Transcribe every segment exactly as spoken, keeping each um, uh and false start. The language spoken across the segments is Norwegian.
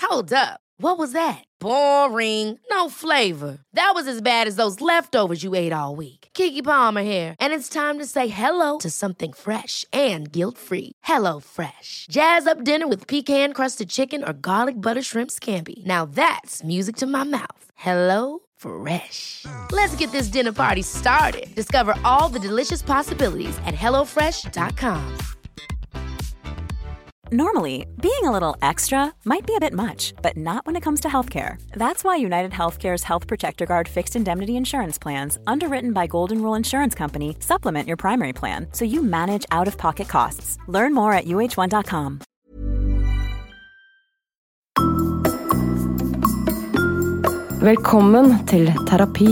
Hold up. What was that? Boring. No flavor. That was as bad as those leftovers you ate all week. Keke Palmer here, and it's time to say hello to something fresh and guilt-free. Hello Fresh. Jazz up dinner with pecan-crusted chicken or garlic butter shrimp scampi. Now that's music to my mouth. Hello Fresh. Let's get this dinner party started. Discover all the delicious possibilities at hello fresh dot com. Normally, being a little extra might be a bit much, but not when it comes to healthcare. That's why United Healthcare's Health Protector Guard fixed indemnity insurance plans, underwritten by Golden Rule Insurance Company, supplement your primary plan so you manage out-of-pocket costs. Learn more at u h one dot com. Velkommen til terapi.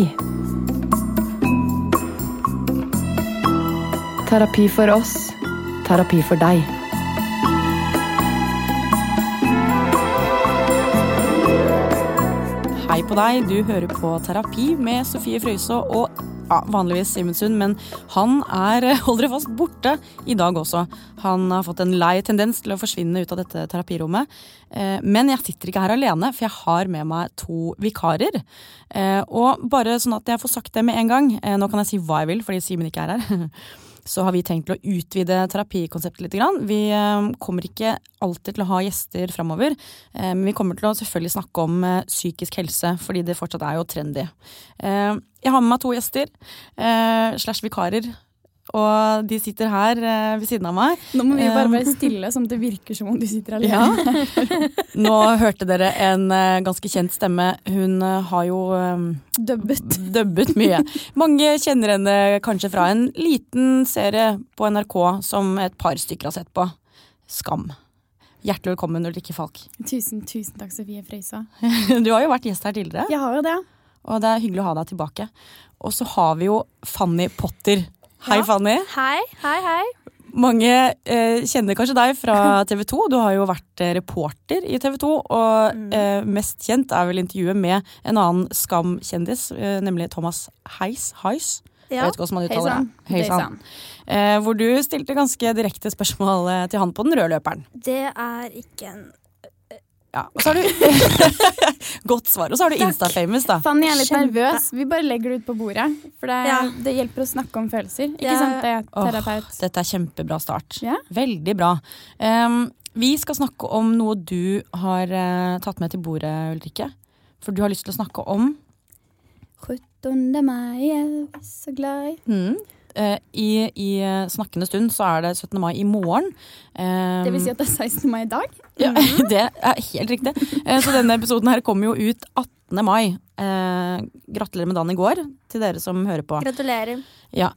Terapi for oss, terapi for deg. Hei på deg, du hører på Terapi med Sofie Frøysaa og ja, vanligvis Simonsund, men han er, hold dere fast, borte i dag også. Han har fått en lei tendens til å forsvinne ut av dette terapirommet. Men jeg sitter ikke her alene, for jeg har med meg to vikarer. Og bare sånn at jeg får sagt det med en gang, nå kan jeg si hva jeg vil, fordi Simon ikke er her. Så har vi tenkt til å utvide terapikonseptet litt grann. Vi kommer ikke alltid til å ha gjester fremover, men vi kommer til å selvfølgelig snakke om psykisk helse, fordi det fortsatt er jo trendy. Jeg har med meg to gjester, slash vikarer, og de sitter her ved siden av meg. Nå må vi bare være stille, sånn at det virker som om du sitter alene. Ja. Nå hørte dere en ganske kjent stemme. Hun har jo døbbet. døbbet mye. Mange kjenner henne kanskje fra en liten serie på N R K som et par stykker har sett på. Skam. Hjertelig velkommen, Ulrikke Falk. Tusen, tusen takk, Sofie Frøysaa. Du har jo vært gjest her tidligere. Jeg har jo det. Og det er hyggelig å ha deg tilbake. Og så har vi jo Fanny Potter. Hei, ja. Fanny. Hei, hei, hei. Mange eh, kjenner kanskje deg fra T V to. Du har jo vært eh, reporter i T V to, og mm. eh, mest kjent er vel intervjuet med en annen Skam-kjendis, eh, nemlig Thomas Heiss. Heiss? Ja. Jeg vet ikke hvordan man uttaler det. Heisan. Eh, hvor du stilte ganske direkte spørsmål eh, til han på den røde løperen. Det er ikke en... Ja, og så har du godt svar, og så har du Insta-famous da. Fanny er litt Kjempe. nervøs. Vi bare legger det ut på bordet, for det, Ja. det hjelper å snakke om følelser. Ikke Ja. sant, det er terapeut. Åh, dette er kjempebra start. Ja. Veldig bra. Um, vi skal snakke om noe du har uh, tatt med til bordet, Ulrikke. For du har lyst til å snakke om... sjuttonde mai er vi så glad i. Mm. Uh, i, I snakkende stund så er det syttende mai i morgen. Um, Det vil si at det er sekstende mai i dag. Ja, det er helt riktig. Uh, så denne episoden her kommer jo ut attende mai. Uh, gratulerer med dagen i går til dere som hører på. Gratulerer. Ja.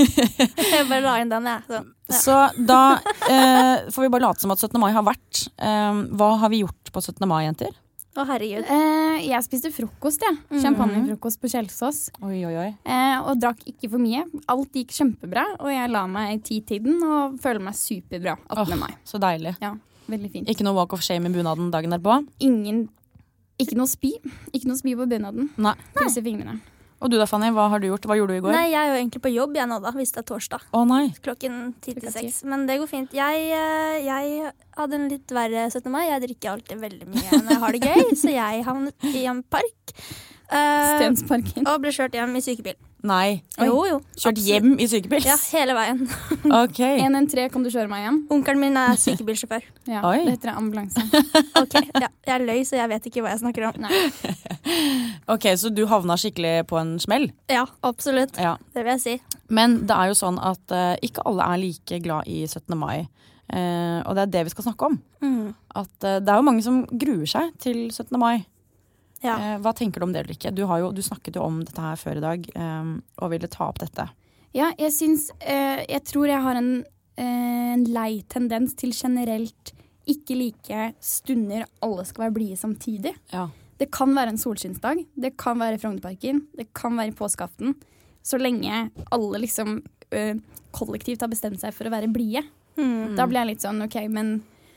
Jeg bare la inn den, jeg. Så, ja. Så da uh, får vi bare late som at syttende mai har vært. Um, hva har vi gjort på syttende mai, jenter? Å, herregud. Eh, jeg spiste frokost, ja. Champagnefrokost på Kjelsås. Oi, oi, oi. Eh, og drakk ikke for mye. Alt gikk kjempebra, og jeg la meg i ti-tiden og føler meg superbra attende mai. Så deilig. Ja, veldig fint. Ikke noe walk of shame i bunaden dagen derpå? Ingen, ikke noe spy. Ikke noe spy på bunaden. Nei. Krysser fingrene. Og du da, Fanny, hva har du gjort? Hva gjorde du i går? Nei, jeg er jo egentlig på jobb jeg nå da, hvis det er torsdag. Å nei. Klokken ti til seks. Men det går fint. Jeg, eh, jeg hadde en litt verre syttende mai. Jeg drikker alltid veldig mye når jeg har det gøy, så jeg havnet i en park. eh, Stensparken. Og ble kjørt hjem i sykebil. Nei. Jo, jo. Kjørt absolutt. hjem i sykebil? Ja, hele veien. Ok. en en tre, kan du kjøre meg hjem? Onkelen min er sykebilsjåfør. Ja, Oi. det heter ambulanse. Ok, ja, jeg løy, så jeg vet ikke hva jeg snakker om. Nei. Ok, så du havna skikkelig på en smell? Ja, absolutt. Ja. Det vil jeg si. Men det er jo sånn at uh, ikke alle er like glad i syttende mai. Uh, og det er det vi skal snakke om. Mm. At uh, det er jo mange som gruer seg til syttende mai. Ja. Uh, hva tenker du om det, Ulrikke? Du, har jo, du snakket jo om dette her før i dag, um, og ville ta opp dette. Ja, jeg syns eh, Jeg tror jeg har en, eh, en lei tendens til generelt ikke like stunder alle skal være blide samtidig. Ja. Det kan være en solskinnsdag, det kan være i Frognerparken, det kan være i påskeaften. Så lenge alle liksom eh, kollektivt har bestemt seg for å være blide. Mm. Da blir jeg litt sånn, ok, men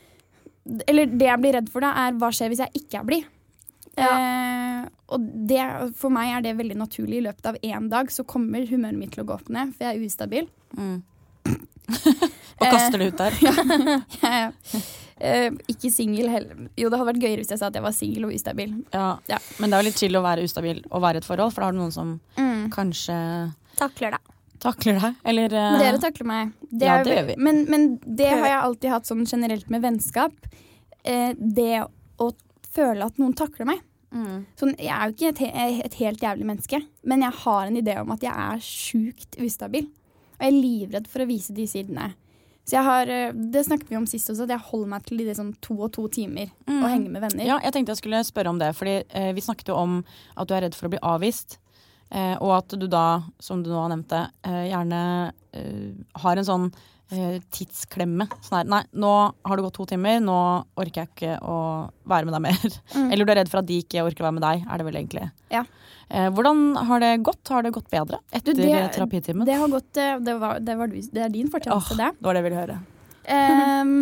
Eller det jeg blir redd for da, er hva skjer hvis jeg ikke er blid? Ja. Eh, og det, for meg er det veldig naturlig. I løpet av en dag så kommer humøret mitt til å gå opp ned, for jeg er ustabil. Mm. Hva kaster du ut der? ja, ja, ja. Uh, ikke single heller. Jo, det hadde vært gøyere hvis jeg sa at jeg var single og ustabil. Ja. ja, men det er jo litt chill å være ustabil og være i et forhold, for da har du noen som mm. kanskje takler deg. Takler deg, eller uh... Dere takler meg. Det ja, er, det gjør vi. Men, men det har jeg alltid hatt sånn generelt med vennskap. Uh, det å føle at noen takler meg. Mm. Sånn, jeg er jo ikke et, et helt jævlig menneske, men jeg har en idé om at jeg er sjukt ustabil. Og jeg er livredd for å vise de sidene. Så jeg har, det snakket vi om sist også, at jeg holder meg til de sånn to og to timer mm. og henger med venner. Ja, jeg tenkte jeg skulle spørre om det, fordi eh, vi snakket jo om at du er redd for å bli avvist, eh, og at du da, som du nå nevnte, eh, gjerne eh, har en sånn eh, tidsklemme. Sånn her, nei, nå har det gått to timer, nå orker jeg ikke å være med deg mer. Mm. Eller du er redd for at de ikke orker å være med deg, er det vel egentlig. Ja. Eh, hvordan har det gått? Har det gått bedre etter det, terapitimen? Det har gått, det, var, det, var du, det er din fortjeneste, oh, det. Det var det jeg ville høre. Um,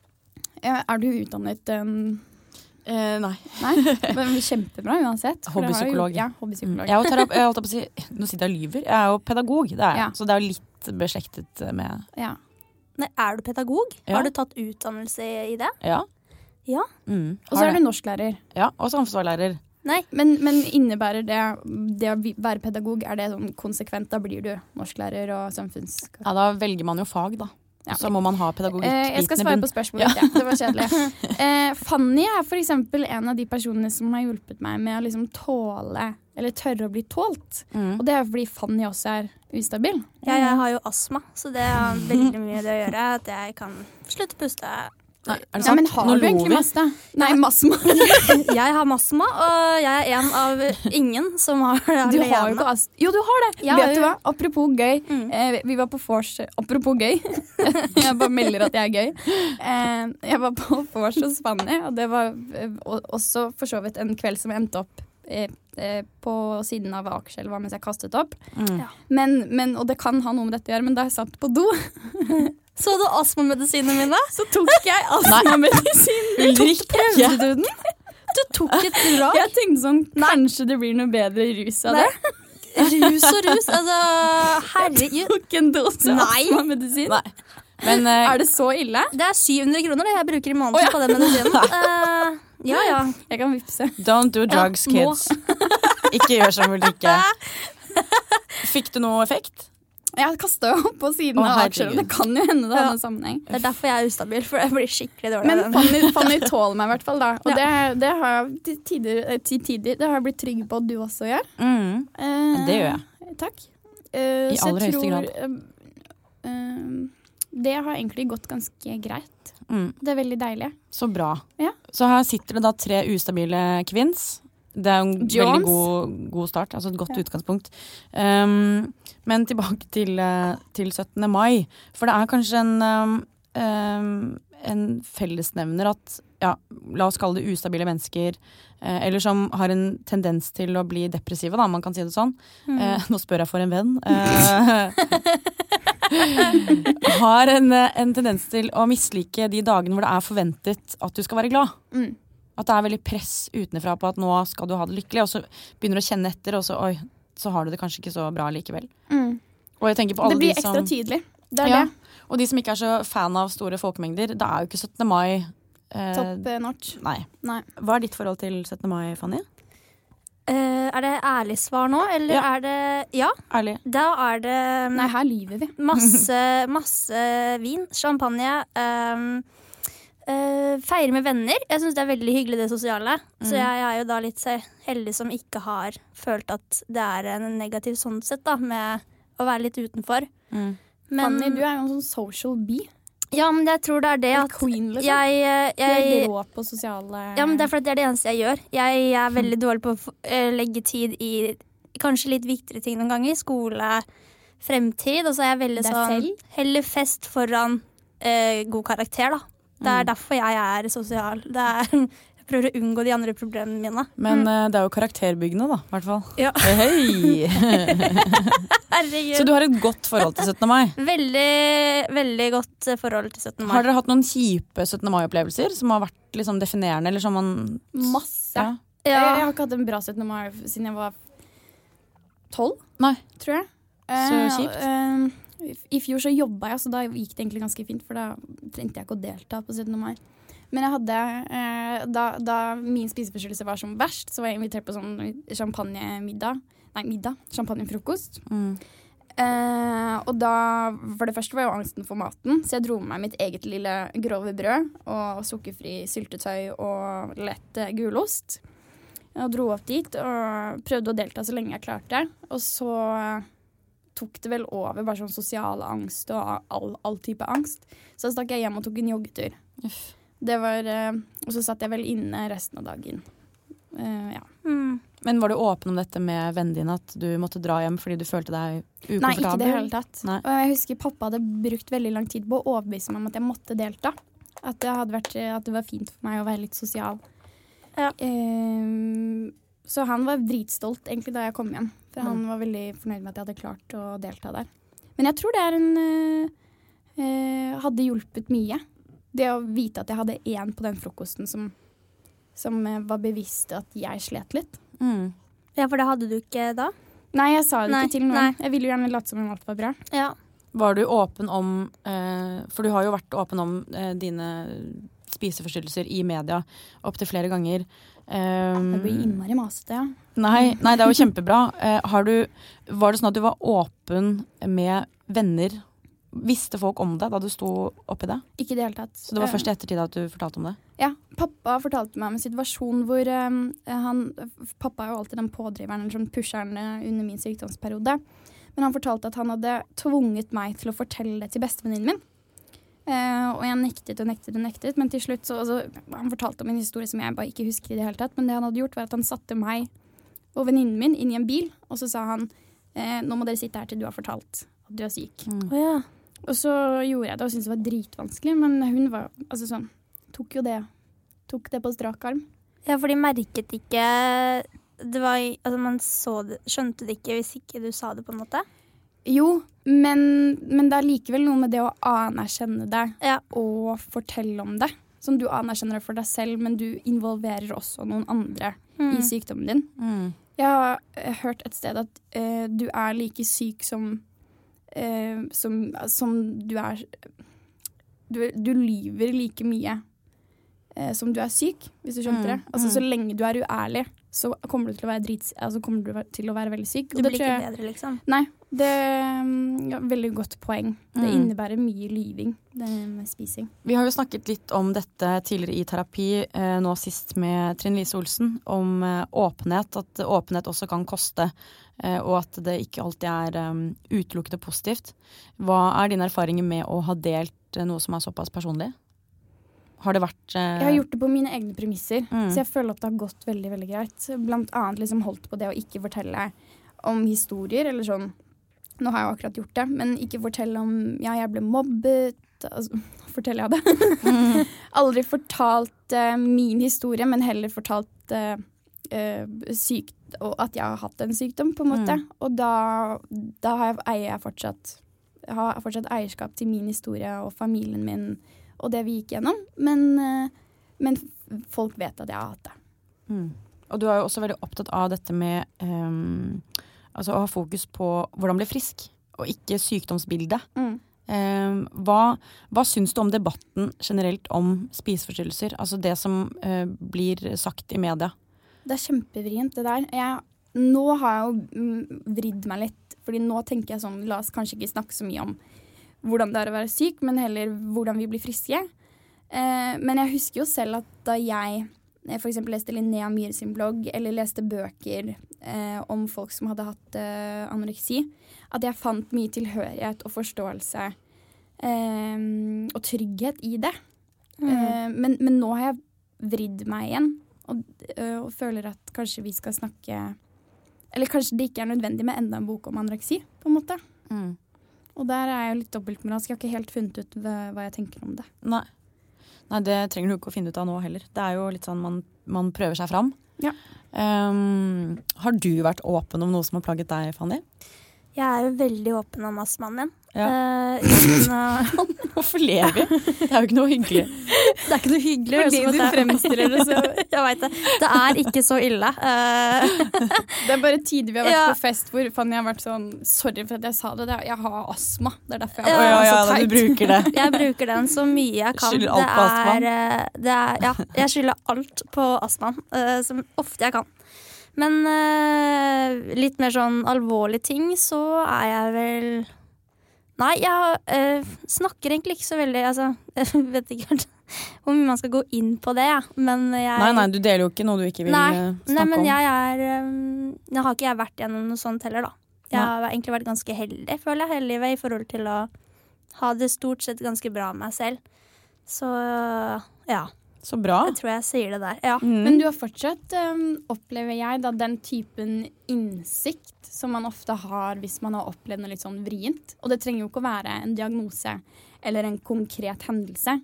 er du utdannet um, uh, Nei. Nei? Men kjempebra uansett. Hobbypsykolog. Ja, hobbypsykolog. Jeg er jo terapi- jeg holdt på å si, nå sitter jeg og lyver. Jeg er jo pedagog, det er jeg. Ja. Så det er jo litt beslektet med... Ja. Nei, er du pedagog? Ja. Har du tatt utdannelse i det? Ja. Ja. Mm, og så er du norsklærer. Ja, og samfunnsfaglærer. Nei, men, men innebærer det, det å være pedagog, er det sånn konsekvent? Da blir du norsklærer og samfunns... Ja, da velger man jo fag, da. Ja. Så må man ha pedagogikk. Eh, jeg skal svare på spørsmålet. Ja. Ja, det var kjedelig. Eh, Fanny er for eksempel en av de personene som har hjulpet meg med å liksom tåle, eller tørre å bli tålt. Mm. Og det er fordi Fanny også er ustabil. Ja, jeg har jo astma, så det har veldig mye det å gjøre. At jeg kan slutte å puste. Nei, er det sant? Ja, men har Nå du egentlig masse? Nei, masma. Jeg har masma, og jeg er en av ingen som har det alene. Du har jo ikke astma. Jo, du har det. Ja, vet jo. du hva? Apropos gøy. Mm. Eh, vi var på vors. Apropos gøy. Jeg bare melder at jeg er gøy. Eh, jeg var på vors hos Fanny, og det var eh, også for så vidt en kveld som endte opp eh, eh, på siden av Akerselva mens jeg kastet opp. Mm. Ja. Men, men, og det kan ha noe med dette å gjøre, men da jeg satt på do så du astmamedisinene mine? Så tok jeg astmamedisinen. Ulrik, prøvde du den? Du tok et drag? Jeg tenkte sånn, kanskje det blir noe bedre rus av det. Rus og rus, altså, herregud. Jeg tok en dose astmamedisin. Nei. Men, uh, er det så ille? Det er syv hundre kroner det jeg bruker i måneden oh, ja. på den medisinen. Uh, ja, ja. Jeg kan vipse. Don't do drugs, ja, kids. Ikke gjør som Ulrikke. Fikk du noe effekt? Jeg kastet jo opp på siden oh, av Akerselva. Det kan jo hende det har ja. noen sammenheng. Det er derfor jeg er ustabil, for jeg blir skikkelig dårlig. Men Fanny, Fanny tåler meg i hvert fall da. Og ja. det, det har jeg til tider, til tider det har jeg blitt trygg på at du også gjør. Mm. Uh, det gjør jeg. Takk. Uh, I aller høyeste grad. Uh, uh, det har egentlig gått ganske greit. Mm. Det er veldig deilig. Så bra. Ja. Så her sitter det da tre ustabile kvinns. Det er en Jones. veldig god, god start, altså et godt ja. utgangspunkt. Um, men tilbake til, til syttende mai, for det er kanskje en, um, en fellesnevner at, ja, la oss kalle det ustabile mennesker, uh, eller som har en tendens til å bli depressive, da, man kan si det sånn. Mm. Uh, nå spør jeg for en venn. Uh, har en, en tendens til å mislike de dagene hvor det er forventet at du skal være glad. Mm. At det er veldig press utenfra på at nå skal du ha det lykkelig, og så begynner du å kjenne etter, og så, oi, så har du det kanskje ikke så bra likevel. Mm. Og jeg tenker på alle det blir de som, ekstra tydelig. Det er ja, det. Og de som ikke er så fan av store folkemengder, det er jo ikke syttende mai. Eh, Top notch. Nei. nei. Hva er ditt forhold til syttende mai, Fanny? Uh, er det ærlig svar nå, eller ja. er det Ja. Ærlig. Da er det Nei, her lyver vi. Masse, masse vin, champagne. Um, Uh, feire med venner. Jeg synes det er veldig hyggelig det sosiale. Mm. Så jeg, jeg er jo da litt heldig som ikke har følt at det er en negativ sånn sett da, med å være litt utenfor. Mm. Men, Fanny, du er jo en sånn social bee. Ja, men jeg tror det er det at queen, liksom. jeg, jeg, Du er ikke rå på sosiale Ja, men det er fordi det er det eneste jeg gjør. Jeg, jeg er veldig dårlig på å uh, legge tid i kanskje litt viktigere ting noen ganger. Skole, fremtid. Og så er jeg veldig sånn heller fest foran uh, god karakter, da. Det er derfor jeg er sosial. Det er, jeg prøver å unngå de andre problemene mine. Men mm. uh, det er jo karakterbyggende, da, i hvert fall. Ja. Hei! Herregud. Så du har et godt forhold til syttende mai? Veldig, veldig godt forhold til syttende mai. Har dere hatt noen kjipe syttende mai-opplevelser som har vært liksom definerende, eller som man... Masse. Ja. Ja. Jeg, jeg har ikke hatt en bra syttende mai siden jeg var tolv, Nei. tror jeg. Så kjipt. Uh, uh, I fjor så jobbet jeg, så da gikk det egentlig ganske fint, for da trengte jeg ikke å delta på syttende mai. Men jeg hadde, eh, da, da min spiseforstyrrelse var som verst, så var jeg invitert på sånn champagnemiddag. Nei, middag. Champagnefrokost. Mm. Eh, og da, for det første var jo angsten for maten, så jeg dro med meg mitt eget lille grove brød og sukkerfri syltetøy og lett uh, gulost. Jeg dro opp dit og prøvde å delta så lenge jeg klarte. Og så uh, tok det vel over bare sånn sosial angst og all, all type angst. Så stakk jeg hjem og tok en joggetur. Uff. Det var, uh, og så satt jeg vel inne resten av dagen. Uh, ja. Mm. Men var du åpen om dette med vennen din, at du måtte dra hjem fordi du følte deg ukomfortabel? Nei, ikke det hele tatt. Nei. Og jeg husker pappa hadde brukt veldig lang tid på å overbevise meg om at jeg måtte delta. At det, hadde vært, at det var fint for meg å være litt sosial. Ja. Um, så han var dritstolt egentlig da jeg kom hjem. For mm. han var veldig fornøyd med at jeg hadde klart å delta der. Men jeg tror det er en uh, uh, hadde hjulpet mye. Det å vite at jeg hadde en på den frokosten som, som uh, var bevisst at jeg slet litt. Mm. Ja, for det hadde du ikke da? Nei, jeg sa det Nei. ikke til noen. Nei. Jeg ville jo gjerne late som om alt var bra. Ja. Var du åpen om, eh, for du har jo vært åpen om eh, dine spiseforstyrrelser i media opp til flere ganger. Um, det blir innmari masete, ja. Nei, nei, det er jo kjempebra. Eh, har du, var det sånn at du var åpen med venner? Visste folk om det da du sto oppi det? Ikke det hele tatt. Så det var først i ettertid at du fortalte om det? Ja, pappa fortalte meg om en situasjon hvor um, han, pappa er jo alltid den pådriveren, eller sånn pusheren under min sykdomsperiode. Men han fortalte at han hadde tvunget meg til å fortelle det til bestevenninnen min. Uh, og jeg nektet og nektet og nektet, men til slutt så, altså, han fortalte om en historie som jeg bare ikke husker i det hele tatt, men det han hadde gjort var at han satte meg og venninnen min inn i en bil, og så sa han, uh, nå må dere sitte her til du har fortalt at du er syk. Mm. Oh, ja. Og så gjorde jeg det og syntes det var dritvanskelig, men hun var, altså sånn, tok jo det, tok det på strak arm. Ja, for de merket ikke, det var, altså man så det, skjønte det ikke hvis ikke du sa det på en måte? Jo, men, men det er likevel noe med det å anerkjenne det ja. og fortelle om det. Som du anerkjenner det for deg selv, men du involverer også noen andre mm. i sykdommen din. Mm. Jeg har hørt et sted at uh, du er like syk som Uh, som, som du er du, du lyver like mye uh, som du er syk, hvis du skjønte mm, det. Altså mm. så lenge du er uærlig, så kommer du til å være drit, altså kommer du til å være veldig syk. Du blir ikke jeg, bedre, liksom? Nei, det er ja, veldig godt poeng. Det mm. innebærer mye lyving, det med spising. Vi har jo snakket litt om dette tidligere i terapi, eh, nå sist med Trine Lise Olsen, om eh, åpenhet, at åpenhet også kan koste, eh, og at det ikke alltid er um, utelukkende positivt. Hva er dine erfaringer med å ha delt eh, noe som er såpass personlig? Har det vært eh... Jeg har gjort det på mine egne premisser, mm. så jeg føler at det har gått veldig, veldig greit. Blant annet liksom holdt på det å ikke fortelle om historier, eller sånn, nå har jeg jo akkurat gjort det, men ikke fortelle om, ja, jeg ble mobbet, altså, forteller jeg det? mm. Aldri fortalt uh, min historie, men heller fortalt uh, uh, sykt, og at jeg har hatt en sykdom, på en måte. Mm. Og da, da har jeg, eier jeg fortsatt, jeg har fortsatt eierskap til min historie og familien min, og det vi gikk gjennom, men, men folk vet at jeg har hatt det. Mm. Og du er jo også veldig opptatt av dette med um, altså å ha fokus på hvordan bli frisk, og ikke sykdomsbildet. Mm. Um, hva, hva syns du om debatten generelt om spiseforstyrrelser? Altså det som uh, blir sagt i media? Det er kjempevrient det der. Jeg, nå har jeg jo mm, vridd meg litt, fordi nå tenker jeg sånn, la oss kanskje ikke snakke så mye om hvordan det er å være syk, men heller hvordan vi blir friske. Eh, men jeg husker jo selv at da jeg for eksempel leste Linnea Myhre sin blogg, eller leste bøker eh, om folk som hadde hatt eh, anoreksi, at jeg fant mye tilhørighet og forståelse eh, og trygghet i det. Mm. Eh, men, men nå har jeg vridd meg igjen, og, og føler at kanskje vi skal snakke, eller kanskje det ikke er nødvendig med enda en bok om anoreksi, på en måte. Mm. Og der er jeg jo litt dobbeltmoralsk. Jeg har ikke helt funnet ut hva jeg tenker om det. Nei. Nei, det trenger du ikke å finne ut av nå heller. Det er jo litt sånn man, man prøver seg fram. Ja. Um, har du vært åpen om noe som har plaget deg, Fanny? Jeg er jo veldig åpen om astmaen min. Ja. Uh, uten å... Hvorfor ler vi? Det er jo ikke noe hyggelig. Det er ikke noe hyggelig. Fordi du fremstiller det så... Jeg vet det. Det er ikke så ille. Uh... Det er bare tider vi har vært ja. på fest hvor Fanny har vært sånn, sorry for at jeg sa det, det er, jeg har astma. Det er derfor jeg ja, har ja, så ja, teit. Du bruker det. Jeg bruker den så mye jeg kan. Skylder alt på astma. Det er, det er, ja, jeg skylder alt på astmaen, uh, som ofte jeg kan. Men uh, litt mer sånn alvorlige ting, så er jeg vel... Nei, jeg uh, snakker egentlig ikke så veldig, altså, jeg vet ikke helt hvor mye man skal gå inn på det, ja. Men jeg... Nei, nei, du deler jo ikke noe du ikke vil nei, snakke nei, men om. jeg er, um, nå har ikke jeg vært gjennom noe sånt heller, da. Jeg nei. har egentlig vært ganske heldig, føler jeg, heldig i forhold til å ha det stort sett ganske bra med meg selv. Så, ja. Så bra. Jeg tror jeg sier det der, ja. Mm. Men du har fortsatt, um, opplever jeg, da, den typen innsikt som man ofte har hvis man har opplevd noe litt sånn vrient. Og det trenger jo ikke å være en diagnose eller en konkret hendelse.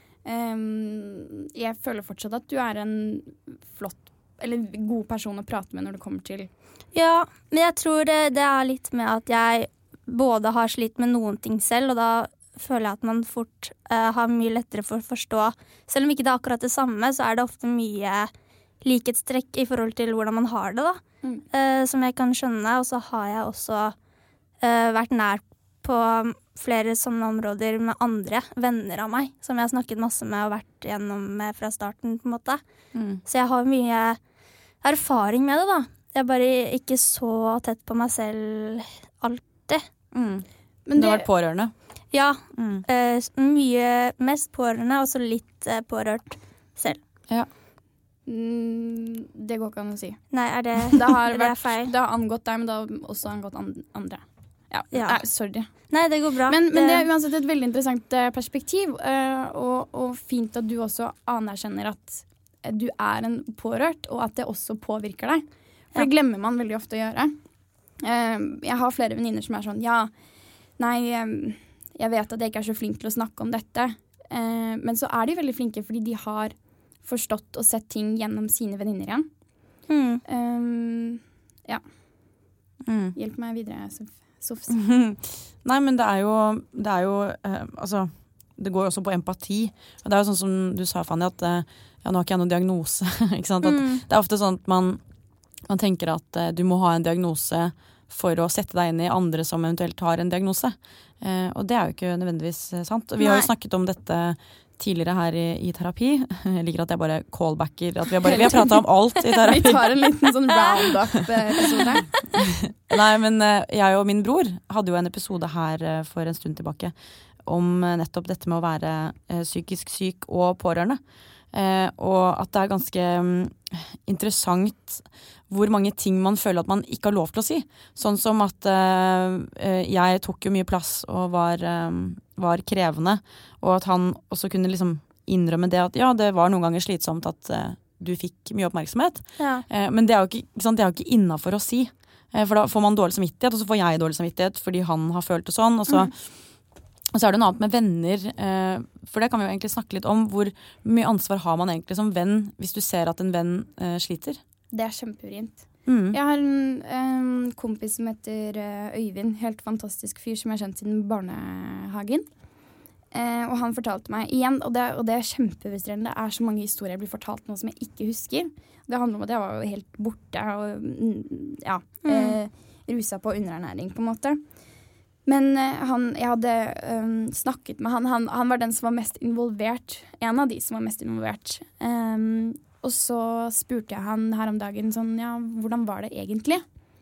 Um, jeg føler fortsatt at du er en flott, eller god person å prate med når det kommer til... Ja, men jeg tror det, det er litt med at jeg både har slitt med noen ting selv, og da føler jeg at man fort uh, har mye lettere for å forstå. Selv om ikke det er akkurat det samme, så er det ofte mye likhetstrekk i forhold til hvordan man har det, da. Mm. Uh, som jeg kan skjønne, og så har jeg også uh, vært nær på flere sånne områder med andre venner av meg, som jeg har snakket masse med og vært gjennom med fra starten, på en måte. Mm. Så jeg har mye erfaring med det, da. Jeg er bare ikke så tett på meg selv alltid. Mm. Men du har vært pårørende? Ja, mm. uh, mye mest pårørende, og så litt uh, pårørt selv. Ja. Mm, det går ikke an å si. Nei, er det, det, har, er vært, det feil? Det har angått deg, men det har også angått andre. Ja, ja. Nei, sorry. Nei, det går bra. Men, men det er uansett et veldig interessant uh, perspektiv, uh, og, og fint at du også anerkjenner at du er en pårørt, og at det også påvirker deg. For ja. Det glemmer man veldig ofte å gjøre. Uh, jeg har flere venninner som er sånn, ja, nei... Um, jeg vet at jeg ikke er så flink til å snakke om dette, eh, men så er de veldig flinke fordi de har forstått og sett ting gjennom sine venninner igjen. Mm. Um, ja. Mm. Hjelp meg videre, Sofs. Nei, men det er jo, det er jo eh, altså, det går også på empati. Og det er jo sånn som du sa, Fanny, at eh, ja, nå har ikke jeg noen diagnose. Ikke sant? At mm. det er ofte sånn at man, man tenker at eh, du må ha en diagnose for å sette deg inn i andre som eventuelt har en diagnose. Eh, og det er jo ikke nødvendigvis sant. Vi Nei. har jo snakket om dette tidligere her i, i terapi. Jeg liker at jeg bare callbacker. At vi har, bare, vi har pratet om alt i terapi. Vi tar en liten sånn roundup-episode. Nei, men jeg og min bror hadde jo en episode her for en stund tilbake om nettopp dette med å være eh, psykisk syk og pårørende. Eh, og at det er ganske um, interessant hvor mange ting man føler at man ikke har lov til å si. Sånn som at uh, jeg tok jo mye plass og var, um, var krevende, og at han også kunne liksom innrømme det at ja, det var noen ganger slitsomt at uh, du fikk mye oppmerksomhet. Ja. Uh, men det er jo ikke, ikke sant, det er jo ikke innenfor å si. Uh, for da får man dårlig samvittighet, og så får jeg dårlig samvittighet fordi han har følt det sånn, og så mm. Og så er det noe annet med venner, eh, for det kan vi jo egentlig snakke litt om. Hvor mye ansvar har man egentlig som venn hvis du ser at en venn eh, sliter? Det er kjempevrient. Mm. Jeg har en, en kompis som heter Øyvind, helt fantastisk fyr som jeg har kjent siden barnehagen. Eh, og han fortalte meg igjen, og det, og det er kjempefrustrerende, det er så mange historier jeg blir fortalt nå som jeg ikke husker. Det handler om at jeg var jo helt borte og ja, mm. eh, rusa på underernæring på en måte. Men uh, han, jeg hadde um, snakket med han. han. Han var den som var mest involvert. En av de som var mest involvert. Um, og så spurte jeg han her om dagen sånn, ja, hvordan var det egentlig?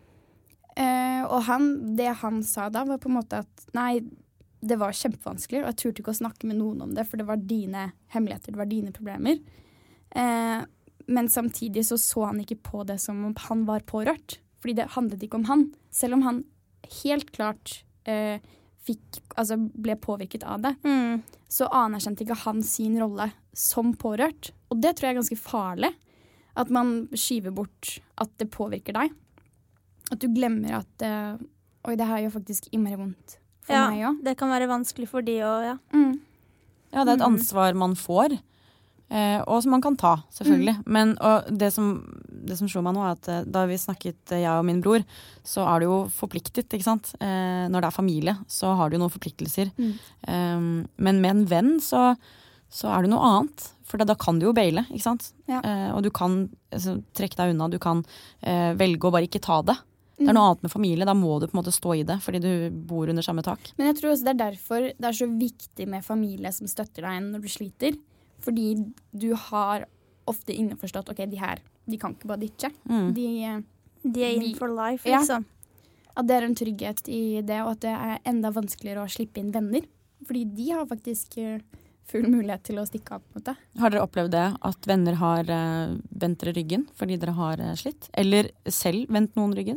Uh, og han, det han sa da var på en måte at nei, det var kjempevanskelig, og jeg turte ikke å snakke med noen om det, for det var dine hemmeligheter, det var dine problemer. Uh, men samtidig så så han ikke på det som om han var pårørt. Fordi det handlet ikke om han. Selv om han helt klart Uh, fikk, altså ble påvirket av det, mm. så anerkjente ikke han sin rolle som pårørt. Og det tror jeg er ganske farlig. At man skyver bort at det påvirker deg. At du glemmer at uh, oi, det her gjør faktisk innmari vondt for ja, meg også. Det kan være vanskelig for de også, ja. Mm. Ja, det er et ansvar man får. Eh, og som man kan ta, selvfølgelig. Mm. Men og det, som, det som slår meg nå er at eh, da vi snakket, jeg og min bror, så er du jo forpliktet, ikke sant? Eh, når det er familie, så har du jo noen forpliktelser. Mm. Eh, men med en venn så, så er det noe annet. For da, da kan du jo baile, ikke sant? Ja. Eh, og du kan altså, trekke deg unna, du kan eh, velge å bare ikke ta det. Det er noe annet med familie, da må du på en måte stå i det, fordi du bor under samme tak. Men jeg tror også det er derfor det er så viktig med familie som støtter deg når du sliter. Fordi du har ofte innforstått, ok, de her, de kan ikke bare ditche. Mm. De, de er in for life, liksom. Ja, at det er en trygghet i det, og at det er enda vanskeligere å slippe inn venner. Fordi de har faktisk full mulighet til å stikke av på en måte. Har dere opplevd det, at venner har uh, vendt dere ryggen fordi dere har uh, slitt? Eller selv vendt noen ryggen?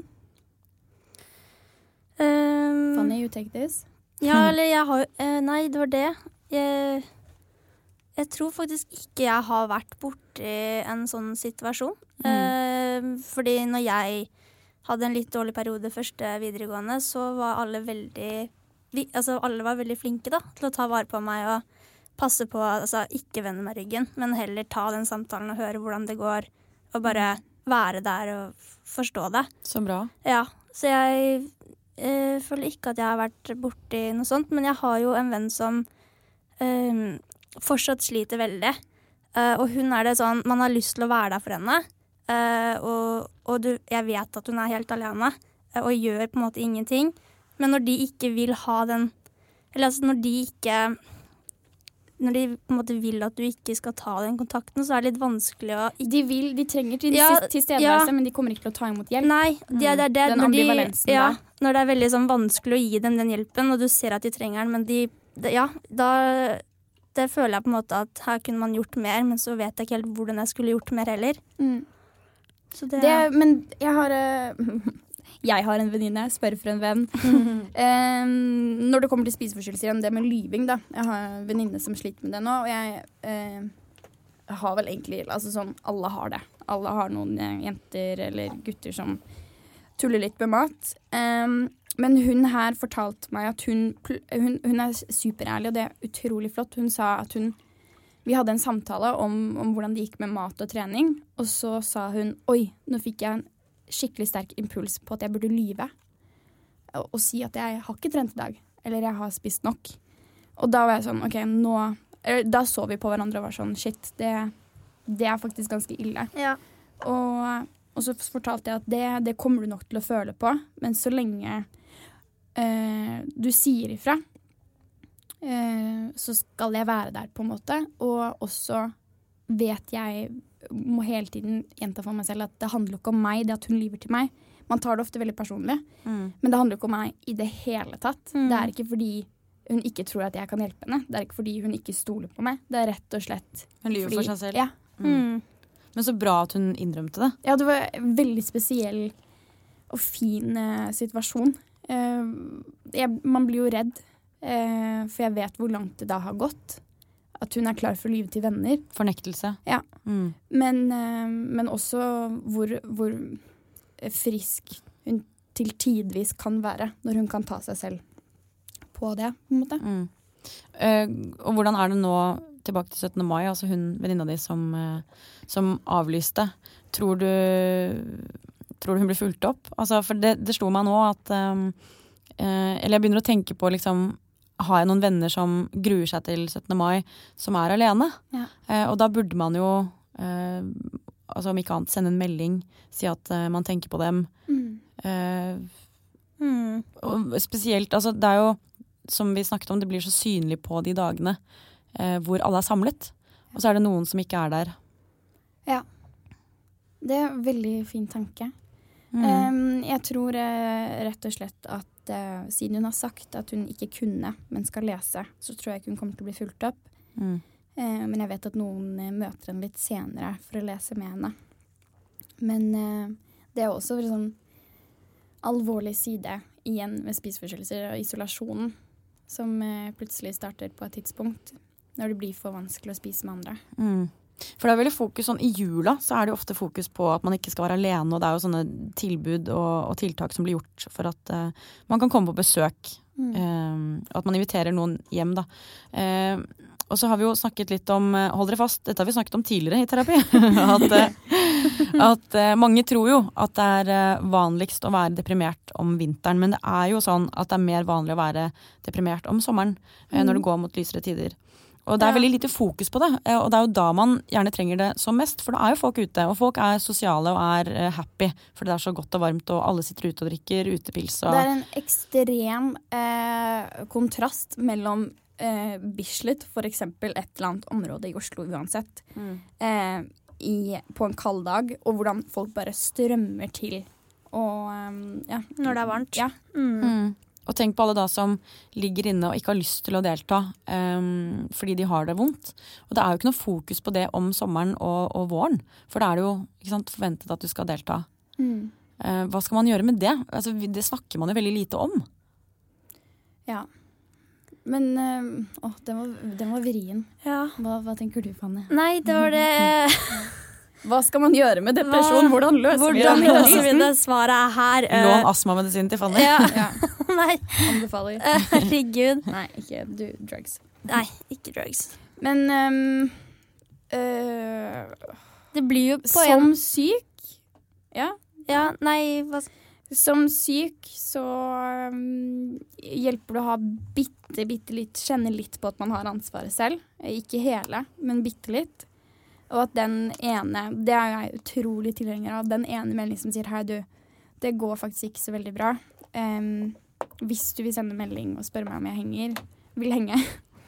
Um, Fanny, you take this? Ja, eller jeg har uh, Nei, det var det. Jeg, jeg tror faktisk ikke jeg har vært borti en sånn situasjon. Mm. Uh, fordi når jeg hadde en litt dårlig periode første videregående, så var alle veldig vi, altså alle var veldig flinke da, til å ta vare på meg og passe på, altså ikke vende meg ryggen, men heller ta den samtalen og høre hvordan det går, og bare være der og forstå det. Så bra. Ja, så jeg Jeg føler ikke at jeg har vært borti noe sånt, men jeg har jo en venn som um, fortsatt sliter veldig. Uh, og hun er det sånn, man har lyst til å være der for henne, uh, og, og du, jeg vet at hun er helt alene, uh, og gjør på en måte ingenting. Men når de ikke vil ha den, eller altså når de ikke, når de på en måte vil at du ikke skal ta den kontakten, så er det litt vanskelig å... De vil, de trenger til, ja, til stedværelse, ja. Men de kommer ikke til å ta imot hjelp. Nei, det, det er det. Den når ambivalensen de, ja, der. Når det er veldig sånn vanskelig å gi dem den hjelpen, og du ser at de trenger den, men de, de ja, da, det føler jeg på en måte at her kunne man gjort mer, men så vet jeg ikke helt hvordan jeg skulle gjort mer heller. Mm. Så det, det... Men jeg har... Uh, Jeg har en venninne, spør for en venn. Mm. um, når det kommer til spiseforstyrrelser, det med lyving, da. Jeg har en venninne som sliter med det nå, og jeg uh, har vel egentlig, altså sånn, alle har det. Alle har noen jenter eller gutter som tuller litt med mat. Um, men hun her fortalte meg at hun, hun, hun er superærlig, og det er utrolig flott. Hun sa at hun, vi hadde en samtale om, om hvordan det gikk med mat og trening, og så sa hun, oi, nå fikk jeg en skikkelig sterk impuls på at jeg burde lyve og, og si at jeg har ikke trent i dag, eller jeg har spist nok. Og da var jeg sånn, ok, nå da så vi på hverandre og var sånn, shit, det, det er faktisk ganske ille. Ja. Og, og så fortalte jeg at det, det kommer du nok til å føle på, men så lenge uh, du sier ifra, uh, så skal jeg være der på en måte, og også vet jeg må hele tiden gjenta for meg selv at det handler ikke om meg, det at hun lyver til meg. Man tar det ofte veldig personlig, mm. men det handler ikke om meg i det hele tatt. Mm. Det er ikke fordi hun ikke tror at jeg kan hjelpe henne. Det er ikke fordi hun ikke stoler på meg. Det er rett og slett hun lyver fordi, for seg selv. Ja. Mm. Men så bra at hun innrømte det. Ja, det var en veldig spesiell og fin uh, situasjon. Uh, jeg, man blir jo redd, uh, for jeg vet hvor langt det da har gått. At hun er klar for å lyve til venner. Fornektelse. Ja. Mm. Men, uh, men også hvor, hvor frisk hun til tidvis kan være når hun kan ta seg selv på det, på en måte. Mm. Uh, og hvordan er det nå tilbake til syttende mai, altså hun, venninna di som, uh, som avlyste? Tror du, tror du hun blir fulgt opp? Altså, for det, det slo meg nå at um, uh, eller jeg begynner å tenke på liksom har jeg noen venner som gruer seg til syttende mai, som er alene. Ja. Eh, og da burde man jo, eh, altså om ikke annet, sende en melding, si at eh, man tenker på dem. Mm. Eh, mm. Og spesielt, altså det er jo, som vi snakket om, det blir så synlig på de dagene eh, hvor alle er samlet. Og så er det noen som ikke er der. Ja. Det er en veldig fin tanke. Mm. Um, jeg tror uh, rett og slett at uh, siden hun har sagt at hun ikke kunne, men skal lese, så tror jeg ikke hun kommer til å bli fulgt opp. Mm. Uh, men jeg vet at noen uh, møter henne litt senere for å lese med henne. Men uh, det er også en sånn alvorlig side igjen med spiseforstyrrelser og isolasjonen, som uh, plutselig starter på et tidspunkt når det blir for vanskelig å spise med andre. Mm. For det er veldig fokus, sånn i jula så er det jo ofte fokus på at man ikke skal være alene, og det er jo sånne tilbud og, og tiltak som blir gjort for at uh, man kan komme på besøk, mm. uh, at man inviterer noen hjem da. Uh, og så har vi jo snakket litt om, hold dere fast, dette har vi snakket om tidligere i terapi, at, at mange tror jo at det er vanligst å være deprimert om vinteren, men det er jo sånn at det er mer vanlig å være deprimert om sommeren mm. når det går mot lysere tider. Og det er veldig lite fokus på det, og det er jo da man gjerne trenger det som mest, for da er jo folk ute, og folk er sosiale og er happy, for det er så godt og varmt, og alle sitter ute og drikker utepils. Og... Det er en ekstrem eh, kontrast mellom eh, Bislett, for eksempel et eller annet område i Oslo uansett, mm. eh, i, på en kald dag, og hvordan folk bare strømmer til. Og, um, ja. Når det er varmt. Ja. Mm. Mm. Og tenk på alle da som ligger inne og ikke har lyst til å delta um, fordi de har det vondt. Og det er jo ikke noe fokus på det om sommeren og, og våren. For det er jo ikke sant, forventet at du skal delta. Mm. Uh, hva skal man gjøre med det? Altså, det snakker man jo veldig lite om. Ja. Men uh, å, den var, den var vrien. Ja. Hva, hva tenker du, Fanny? Nei, det var det... Hva skal man gjøre med depresjon? Hvordan løser Hvordan vi det? løser vi det? Svaret er her. Uh, Lån astmamedisin til Fanny. Ja. Ja. Nei. Anbefaler. Uh, herregud. Nei, ikke du, drugs. Nei, ikke drugs. Men um, uh, det blir jo på som en... syk Ja. Ja, nei, hva... Som syk så um, hjelper det å ha bitte, bitte litt, kjenne litt på at man har ansvaret selv. Ikke hele, men bitte litt. Og at den ene, det er jeg utrolig tilhenger av, den ene meldingen som sier, hei du, det går faktisk ikke så veldig bra. Um, hvis du vil sende melding og spørre meg om jeg henger, vil henge.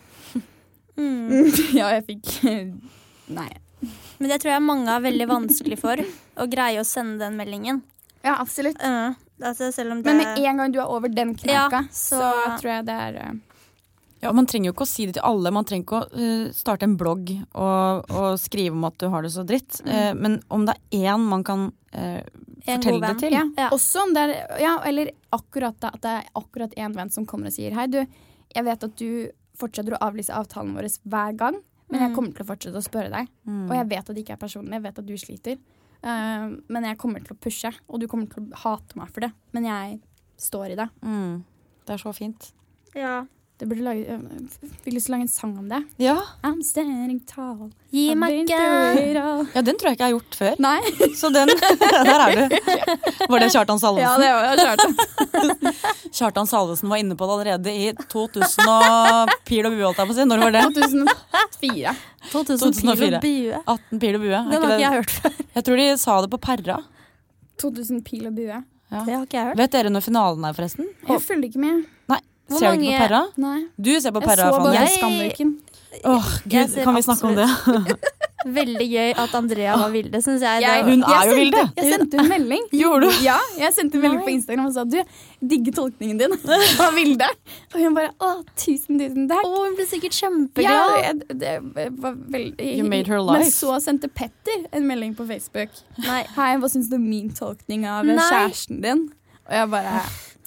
Mm. Ja, jeg fikk, nei. Men det tror jeg mange er veldig vanskelig for, å greie å sende den meldingen. Ja, absolutt. Uh, altså, selv om det... Men med en gang du er over den kneka, ja, så... så tror jeg det er... Uh, Ja, man trenger jo ikke å si det til alle. Man trenger ikke å uh, starte en blogg og, og skrive om at du har det så dritt. Mm. Uh, men om det er én man kan uh, fortelle det til. Ja. Ja. Også om det er, ja, eller akkurat da, at det er akkurat en venn som kommer og sier, hei du, jeg vet at du fortsetter å avlyse avtalen vår hver gang, men jeg kommer til å fortsette å spørre deg. Mm. Og jeg vet at det ikke er personlig, jeg vet at du sliter. Uh, men jeg kommer til å pushe, og du kommer til å hate meg for det. Men jeg står i det. Mm. Det er så fint. Ja. Det burde lage, uh, vil du så lage en sang om det? Ja. I'm standing tall. Gi meg ikke. Ja, den tror jeg ikke jeg har gjort før. Nei. Så den, der er du. Var det Kjartan Salvesen? Ja, det var Kjartan. Kjartan Salvesen var inne på det allerede i to tusen og pil og bue, holdt jeg på å si. Når var det? to tusen og fire. to tusen pil og bue. atten pil og bue. Den har ikke jeg hørt før. Jeg tror de sa det på Perra. to tusen pil og bue. Ja. Det har ikke jeg hørt. Vet dere når finalen er, forresten? Jeg følger ikke med. Nei. Hvor ser mange... du ikke på Perra? Nei. Du ser på Perra. Jeg så bare jeg... Skammerken. Åh, Gud, kan vi snakke om det? Veldig gøy at Andrea var Vilde, synes jeg. jeg hun er jeg jo Vilde. Jeg sendte en melding. Gjorde du? Ja, jeg sendte en melding på Instagram og sa, du, digger tolkningen din av Vilde. Og hun bare, å, tusen, tusen takk. Å, hun ble sikkert kjempeglad. Ja, jeg, det var veldig... You made her life. Men så sendte Petter en melding på Facebook. Nei. Hei, hva synes du om min tolkning av Nei. kjæresten din? Og jeg bare...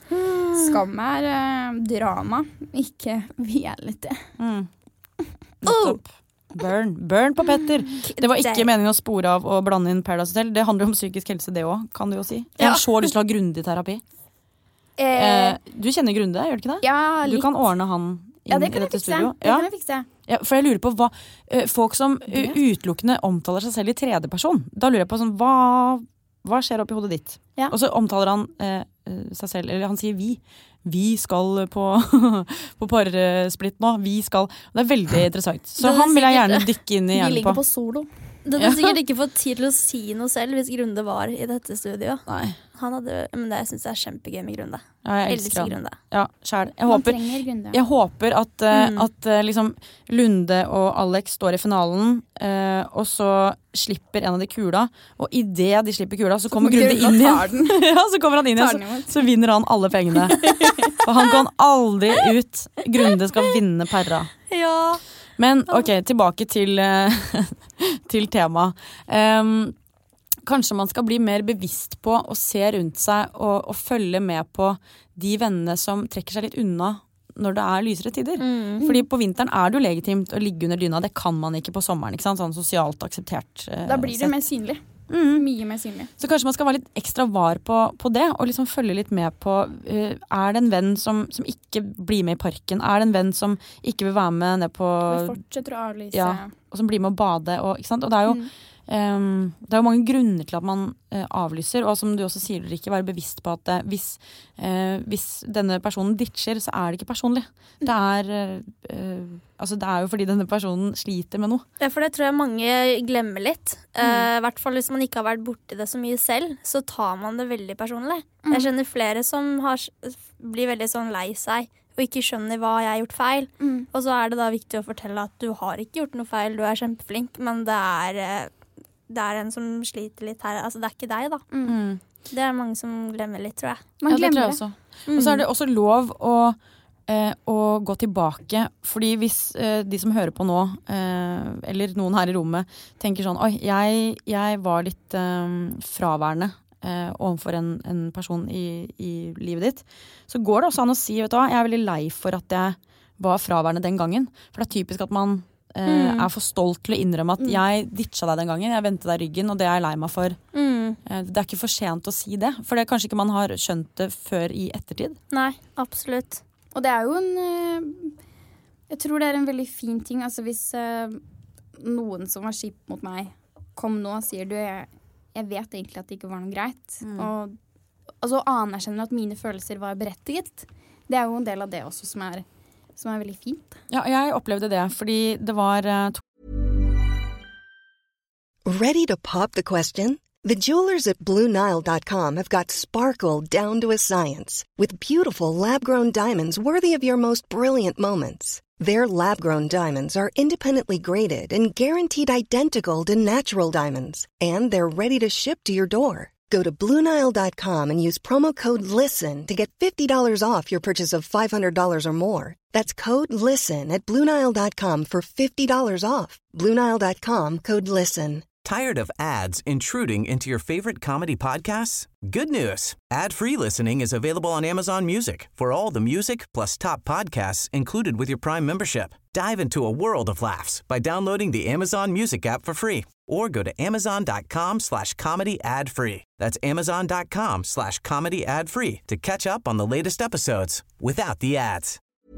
Skam er uh, drama, ikke reality. Mm. Oh. Burn. Burn på Petter. Det var ikke meningen å spore av og blande inn Paradise Hotel. Det handler om psykisk helse, det også, kan du jo si. Jeg har så lyst til å ha grundig terapi. Eh, eh, du kjenner Grunde, gjør du ikke det? Ja, litt. Du kan ordne han inn ja, det kan i dette jeg fikse. studio. Det kan jeg fikse. Ja, for jeg lurer på hva uh, folk som uh, utelukkende omtaler seg selv i tredje person. Da lurer jeg på sånn, hva, hva skjer oppi hodet ditt? Ja. Og så omtaler han uh, seg selv, eller han sier vi. Vi skal på, på parsplitt nå. Vi skal. Det er veldig interessant. Så han vil jeg gjerne dykke inn i hjernen på. Vi ligger på solo. Du hadde sikkert ikke fått tid til å si noe selv hvis Grunde var i dette studioet. Nei. Han hadde, men det synes jeg er kjempegøy med Grunde. Ja, jeg elsker, elsker Grunde. Ja, selv. Jeg Man håper, trenger Grunde. Jeg håper at, uh, mm. at uh, liksom Lunde og Alex står i finalen, uh, og så slipper en av de kula, og i det de slipper kula, så kommer Grunde inn igjen. Ja, så kommer han inn igjen, så, så vinner han alle pengene. Og han kan aldri ut. Grunde skal vinne Perra. Ja. Men ok, tilbake til, uh, til temaet. Um, kanskje man skal bli mer bevisst på å se rundt seg og, og følge med på de vennene som trekker seg litt unna når det er lysere tider. Mm. Fordi på vinteren er det jo legitimt å ligge under dyna. Det kan man ikke på sommeren, ikke sant? Sånn sosialt akseptert. Uh, da blir det sett. mer synlig. Mm. Mye mer synlig. Så kanskje man skal være litt ekstra var på, på det, og liksom følge litt med på, uh, er det en venn som, som ikke blir med i parken? Er det en venn som ikke vil være med ned på... Vi fortsetter å avlyse. Ja, og som blir med å bade, og, ikke sant? Og det er jo... Mm. Um, det er jo mange grunner til at man uh, avlyser, og som du også sier, ikke være bevisst på at uh, hvis, uh, hvis denne personen ditcher, så er det ikke personlig. Det er, uh, uh, altså det er jo fordi denne personen sliter med noe. Ja, for det tror jeg mange glemmer litt. I mm. uh, hvert fall hvis man ikke har vært borti det så mye selv, så tar man det veldig personlig. Mm. Jeg kjenner flere som har, blir veldig sånn lei seg, og ikke skjønner hva jeg har gjort feil. Mm. Og så er det da viktig å fortelle at du har ikke gjort noe feil, du er kjempeflink, men det er... Uh, det er en som sliter litt her. Altså, det er ikke deg, da. Mm. Det er mange som glemmer litt, tror jeg. Man ja, det tror jeg også. Mm. Og så er det også lov å, eh, å gå tilbake. Fordi hvis eh, de som hører på nå, eh, eller noen her i rommet, tenker sånn, oi, jeg, jeg var litt eh, fraværende eh, overfor en, en person i, i livet ditt, så går det også an å si, vet du hva, jeg er veldig lei for at jeg var fraværende den gangen. For det er typisk at man Mm. er for stolt til å innrømme at mm. jeg ditcha deg den gangen, jeg vendte deg ryggen, og det er jeg lei meg for. Mm. Det er ikke for sent å si det, for det er kanskje ikke man har skjønt det før i ettertid. Nei, absolutt. Og det er jo en jeg tror det er en veldig fin ting, altså hvis uh, noen som var kjip mot meg kom nå og sier du, jeg, jeg vet egentlig at det ikke var noe greit, mm. og, og så anerkjenner at mine følelser var berettiget. Det er jo en del av det også som er som er veldig fint. Ja, jeg opplevde det, fordi det var... Uh, Ready to pop the question? The jewelers at Blue Nile dot com have got sparkle down to a science with beautiful lab-grown diamonds worthy of your most brilliant moments. Their lab-grown diamonds are independently graded and guaranteed identical to natural diamonds, and they're ready to ship to your door. Go to Blue Nile dot com and use promo code LISTEN to get fifty dollars off your purchase of five hundred dollars or more. That's code LISTEN at Blue Nile dot com for fifty dollars off. Blue Nile dot com, code LISTEN. Tired of ads intruding into your favorite comedy podcasts? Good news. Ad-free listening is available on Amazon Music for all the music plus top podcasts included with your Prime membership. Dive into a world of laughs by downloading the Amazon Music app for free or go to amazon.com slash comedy ad-free. That's amazon.com slash comedy ad-free to catch up on the latest episodes without the ads.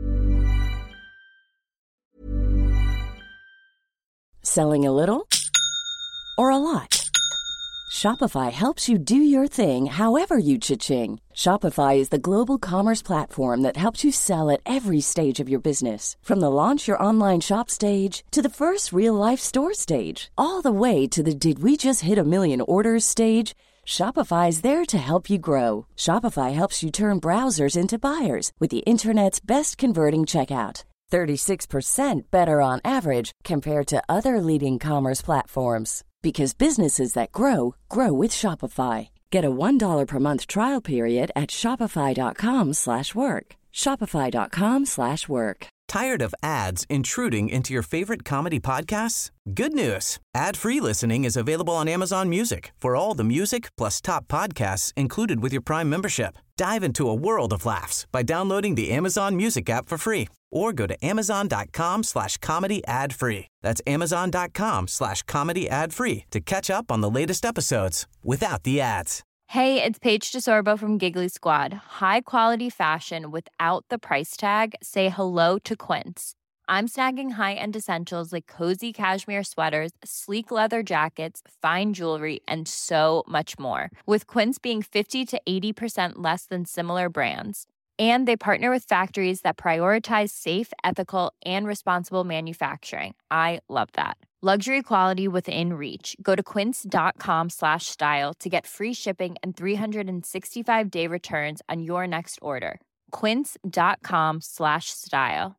Selling a little or a lot? Shopify helps you do your thing however you cha-ching. Shopify is the global commerce platform that helps you sell at every stage of your business. From the launch your online shop stage to the first real-life store stage, all the way to the did we just hit a million orders stage. Shopify is there to help you grow. Shopify helps you turn browsers into buyers with the internet's best converting checkout. thirty-six percent better on average compared to other leading commerce platforms. Because businesses that grow, grow with Shopify. Get a one dollar per month trial period at shopify.com slash work. Shopify.com slash work. Tired of ads intruding into your favorite comedy podcasts? Good news. Ad-free listening is available on Amazon Music for all the music plus top podcasts included with your Prime membership. Dive into a world of laughs by downloading the Amazon Music app for free or go to amazon.com slash comedy ad-free. That's amazon.com slash comedy ad-free to catch up on the latest episodes without the ads. Hey, it's Paige DeSorbo from Giggly Squad. High quality fashion without the price tag. Say hello to Quince. I'm snagging high-end essentials like cozy cashmere sweaters, sleek leather jackets, fine jewelry, and so much more. With Quince being fifty to eighty percent less than similar brands. And they partner with factories that prioritize safe, ethical, and responsible manufacturing. I love that. Luxury quality within reach. Go to quince.com slash style to get free shipping and three sixty-five day returns on your next order. Quince.com slash style.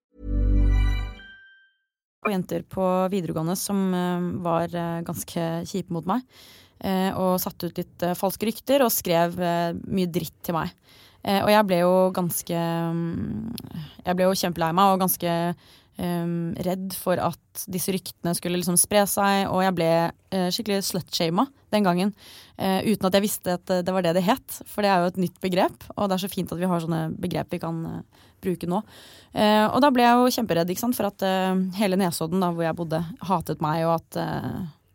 Og jenter på videregående som uh, var uh, ganske kjipe mot meg, uh, og satte ut litt uh, falske rykter og skrev uh, mye dritt til meg. Uh, og jeg ble jo ganske um, jeg ble jo kjempelei meg og ganske um, redd for at disse ryktene skulle liksom spre seg, og jeg ble uh, skikkelig slutshamed den gangen, uh, uten at jeg visste at det var det det het, for det er jo et nytt begrep, og det er så fint at vi har sånne begrep vi kan uh, bruke nå. Uh, og da ble jeg jo kjemperedd, ikke sant, for at uh, hele Nesodden da, hvor jeg bodde, hatet meg, og at, uh,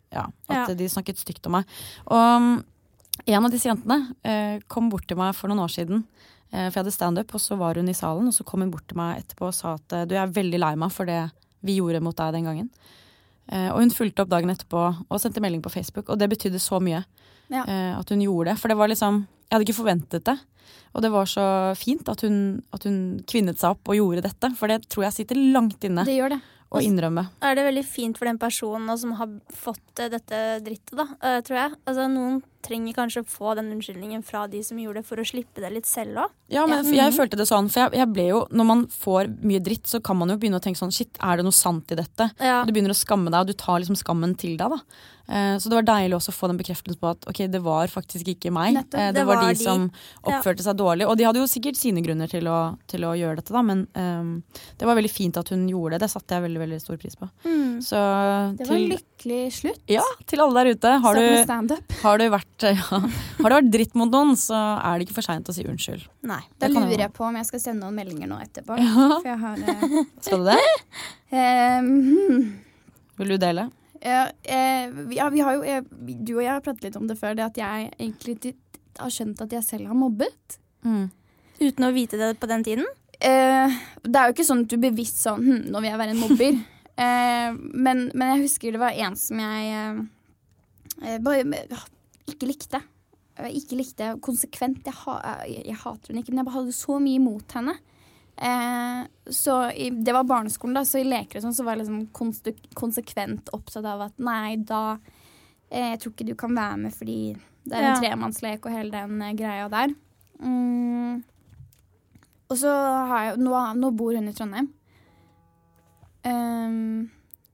ja, at Ja. de snakket stygt om meg. Og um, en av disse jentene eh, kom bort til meg for noen år siden, eh, for jeg hadde stand-up, og så var hun i salen, og så kom hun bort til meg etterpå og sa at du, jeg er veldig lei meg for det vi gjorde mot deg den gangen. Eh, og hun fulgte opp dagen etterpå og sendte melding på Facebook, og det betydde så mye Ja. eh, at hun gjorde det. For det var liksom, jeg hadde ikke forventet det. Og det var så fint at hun, at hun kvinnet seg opp og gjorde dette, for det tror jeg sitter langt inne Det gjør det. å innrømme. Er det veldig fint for den personen nå som har fått eh, dette drittet, da, eh, tror jeg. Altså, noen trenger kanskje få den unnskyldningen fra de som gjorde det, for å slippe det litt selv også. Ja, men Ja. jeg følte det sånn, for jeg, jeg ble jo, når man får mye dritt, så kan man jo begynne å tenke sånn, shit, er det noe sant i dette? Ja. Og du begynner å skamme deg, og du tar liksom skammen til deg, da. Eh, så det var deilig også å få den bekreftelsen på at, ok, det var faktisk ikke meg. Nettopp. Eh, det, Det var, var de de. som oppførte seg dårlig, og de hadde jo sikkert sine grunner til å, til å gjøre dette, da, men ehm, det var veldig fint at hun gjorde det. Det satte jeg veldig, veldig stor pris på. Mm. Så Det var en til, lykkelig slutt. ja, til alle der ute, har Start med du, stand-up. har du vært, ja, har det vært dritt mot noen, så er det ikke for sent å si unnskyld. Nei. Da Det kan lurer jeg jeg på om jeg skal sende noen meldinger nå etterpå. Ja. For jeg har eh, Skal du det? eh, hmm. Vil du dele? Ja, eh, vi- ja, vi har jo, eh, vi- du og jeg har pratet litt om det før, det at jeg egentlig t- har skjønt at jeg selv har mobbet. Mm. Uten å vite det på den tiden? Eh, det er jo ikke sånn at du bevisst sånn, hm, nå vil jeg være en mobber. eh, men, men jeg husker det var en som jeg eh, bare øh, ikke likte. Jeg ikke likte konsekvent. Jeg, ha, jeg, jeg hater henne ikke, men jeg bare hadde så mye imot henne. Eh, så i, det var barneskolen da, så i leker og sånn, så var jeg liksom konstu- konsekvent opptatt av at nei, da eh, jeg tror ikke du kan være med fordi det er en Ja. tremannslek og hele den eh, greia der. Mm. Og så har jeg, nå, nå bor hun i Trondheim. Um,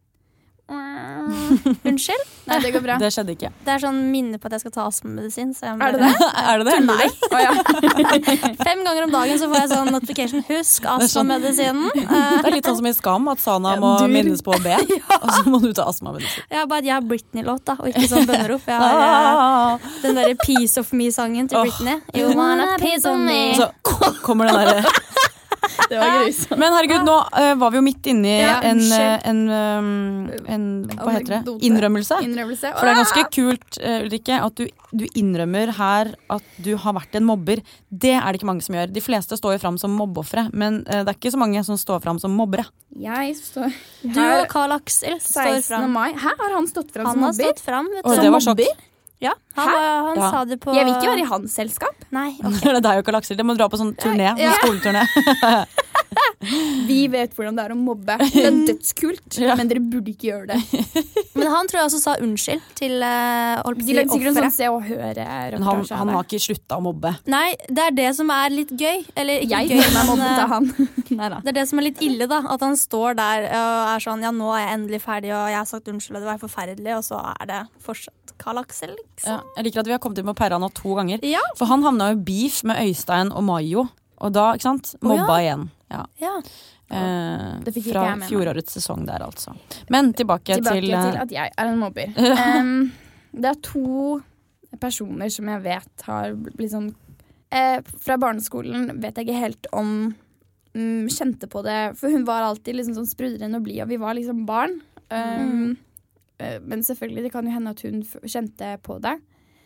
Unnskyld? nei, det går bra. Det skjedde ikke. Det er sånn minne på at jeg skal ta astmamedisin. så jeg må Er det bare- det? Er det det? Nei. Å, ja. Fem ganger om dagen så får jeg sånn notification. Husk astmamedisinen. Eh, Det er litt sånn som i Skam, at Sana må Du- minnes på å be, og så må du ta astmamedisin. Jeg har bare jeg har Britney-låt, da, og ikke sånn bønnerop. Jeg har Ah. eh, den derre Piece of Me-sangen til Åh. Britney. You want a piece of me. Og så kommer den derre. Det var grusomt. Men herregud, nå eh, var vi jo midt inne i Ja, en, unnskyld. eh, en, um, en Hva heter det? Anekdote. Innrømmelse. Innrømmelse. For det er ganske kult, eh, Ulrikke, at du, du innrømmer her at du har vært en mobber. Det er det ikke mange som gjør. De fleste står jo fram som mobbeoffere, men eh, det er ikke så mange som står fram som mobbere. Jeg står Du og Carl Aksel står sekstende fram. mai. Hæ, har han stått fram Han som har mobber? stått fram. Vet du. Og det var sjokk. Ja, han, Hæ? var- han Ja. sa det på Jeg vil ikke være i hans selskap. Nei, Det er deg og Karl Aksel. Det må dra på sånn turné. Ja. Sånn skoleturné. Vi vet hvordan det er å mobbe. Det er dødskult, Ja. men dere burde ikke gjøre det. Men han tror jeg også sa unnskyld til uh, De lagde sikkert en sånn Se og Høre-reportasje. Men han, han har ikke slutta å mobbe. Nei, det er det som er litt gøy. Eller ikke Jeg gøy, føler meg men mobbet eh, av han. Neida. det er det som er litt ille, da. At han står der og er sånn ja, nå er jeg endelig ferdig, og jeg har sagt unnskyld, og det var forferdelig, og så er det fortsatt Karl Aksel, liksom. Ja, jeg liker at vi har kommet inn på Perra nå to ganger. Ja. For han havna jo i beef med Øystein og Mayo, og da, ikke sant, mobba igjen. Ja. Ja. Eh, Det fikk ikke fra jeg med meg. fjorårets sesong der, altså. Men tilbake, Tilbake til, til, eh, at jeg er en mobber. Um, det er to personer som jeg vet har blitt sånn eh, Fra barneskolen vet jeg ikke helt om um, kjente på det. For hun var alltid liksom sånn sprudrende og blid, og vi var liksom barn. Um, eh, men selvfølgelig, det kan jo hende at hun f kjente på det.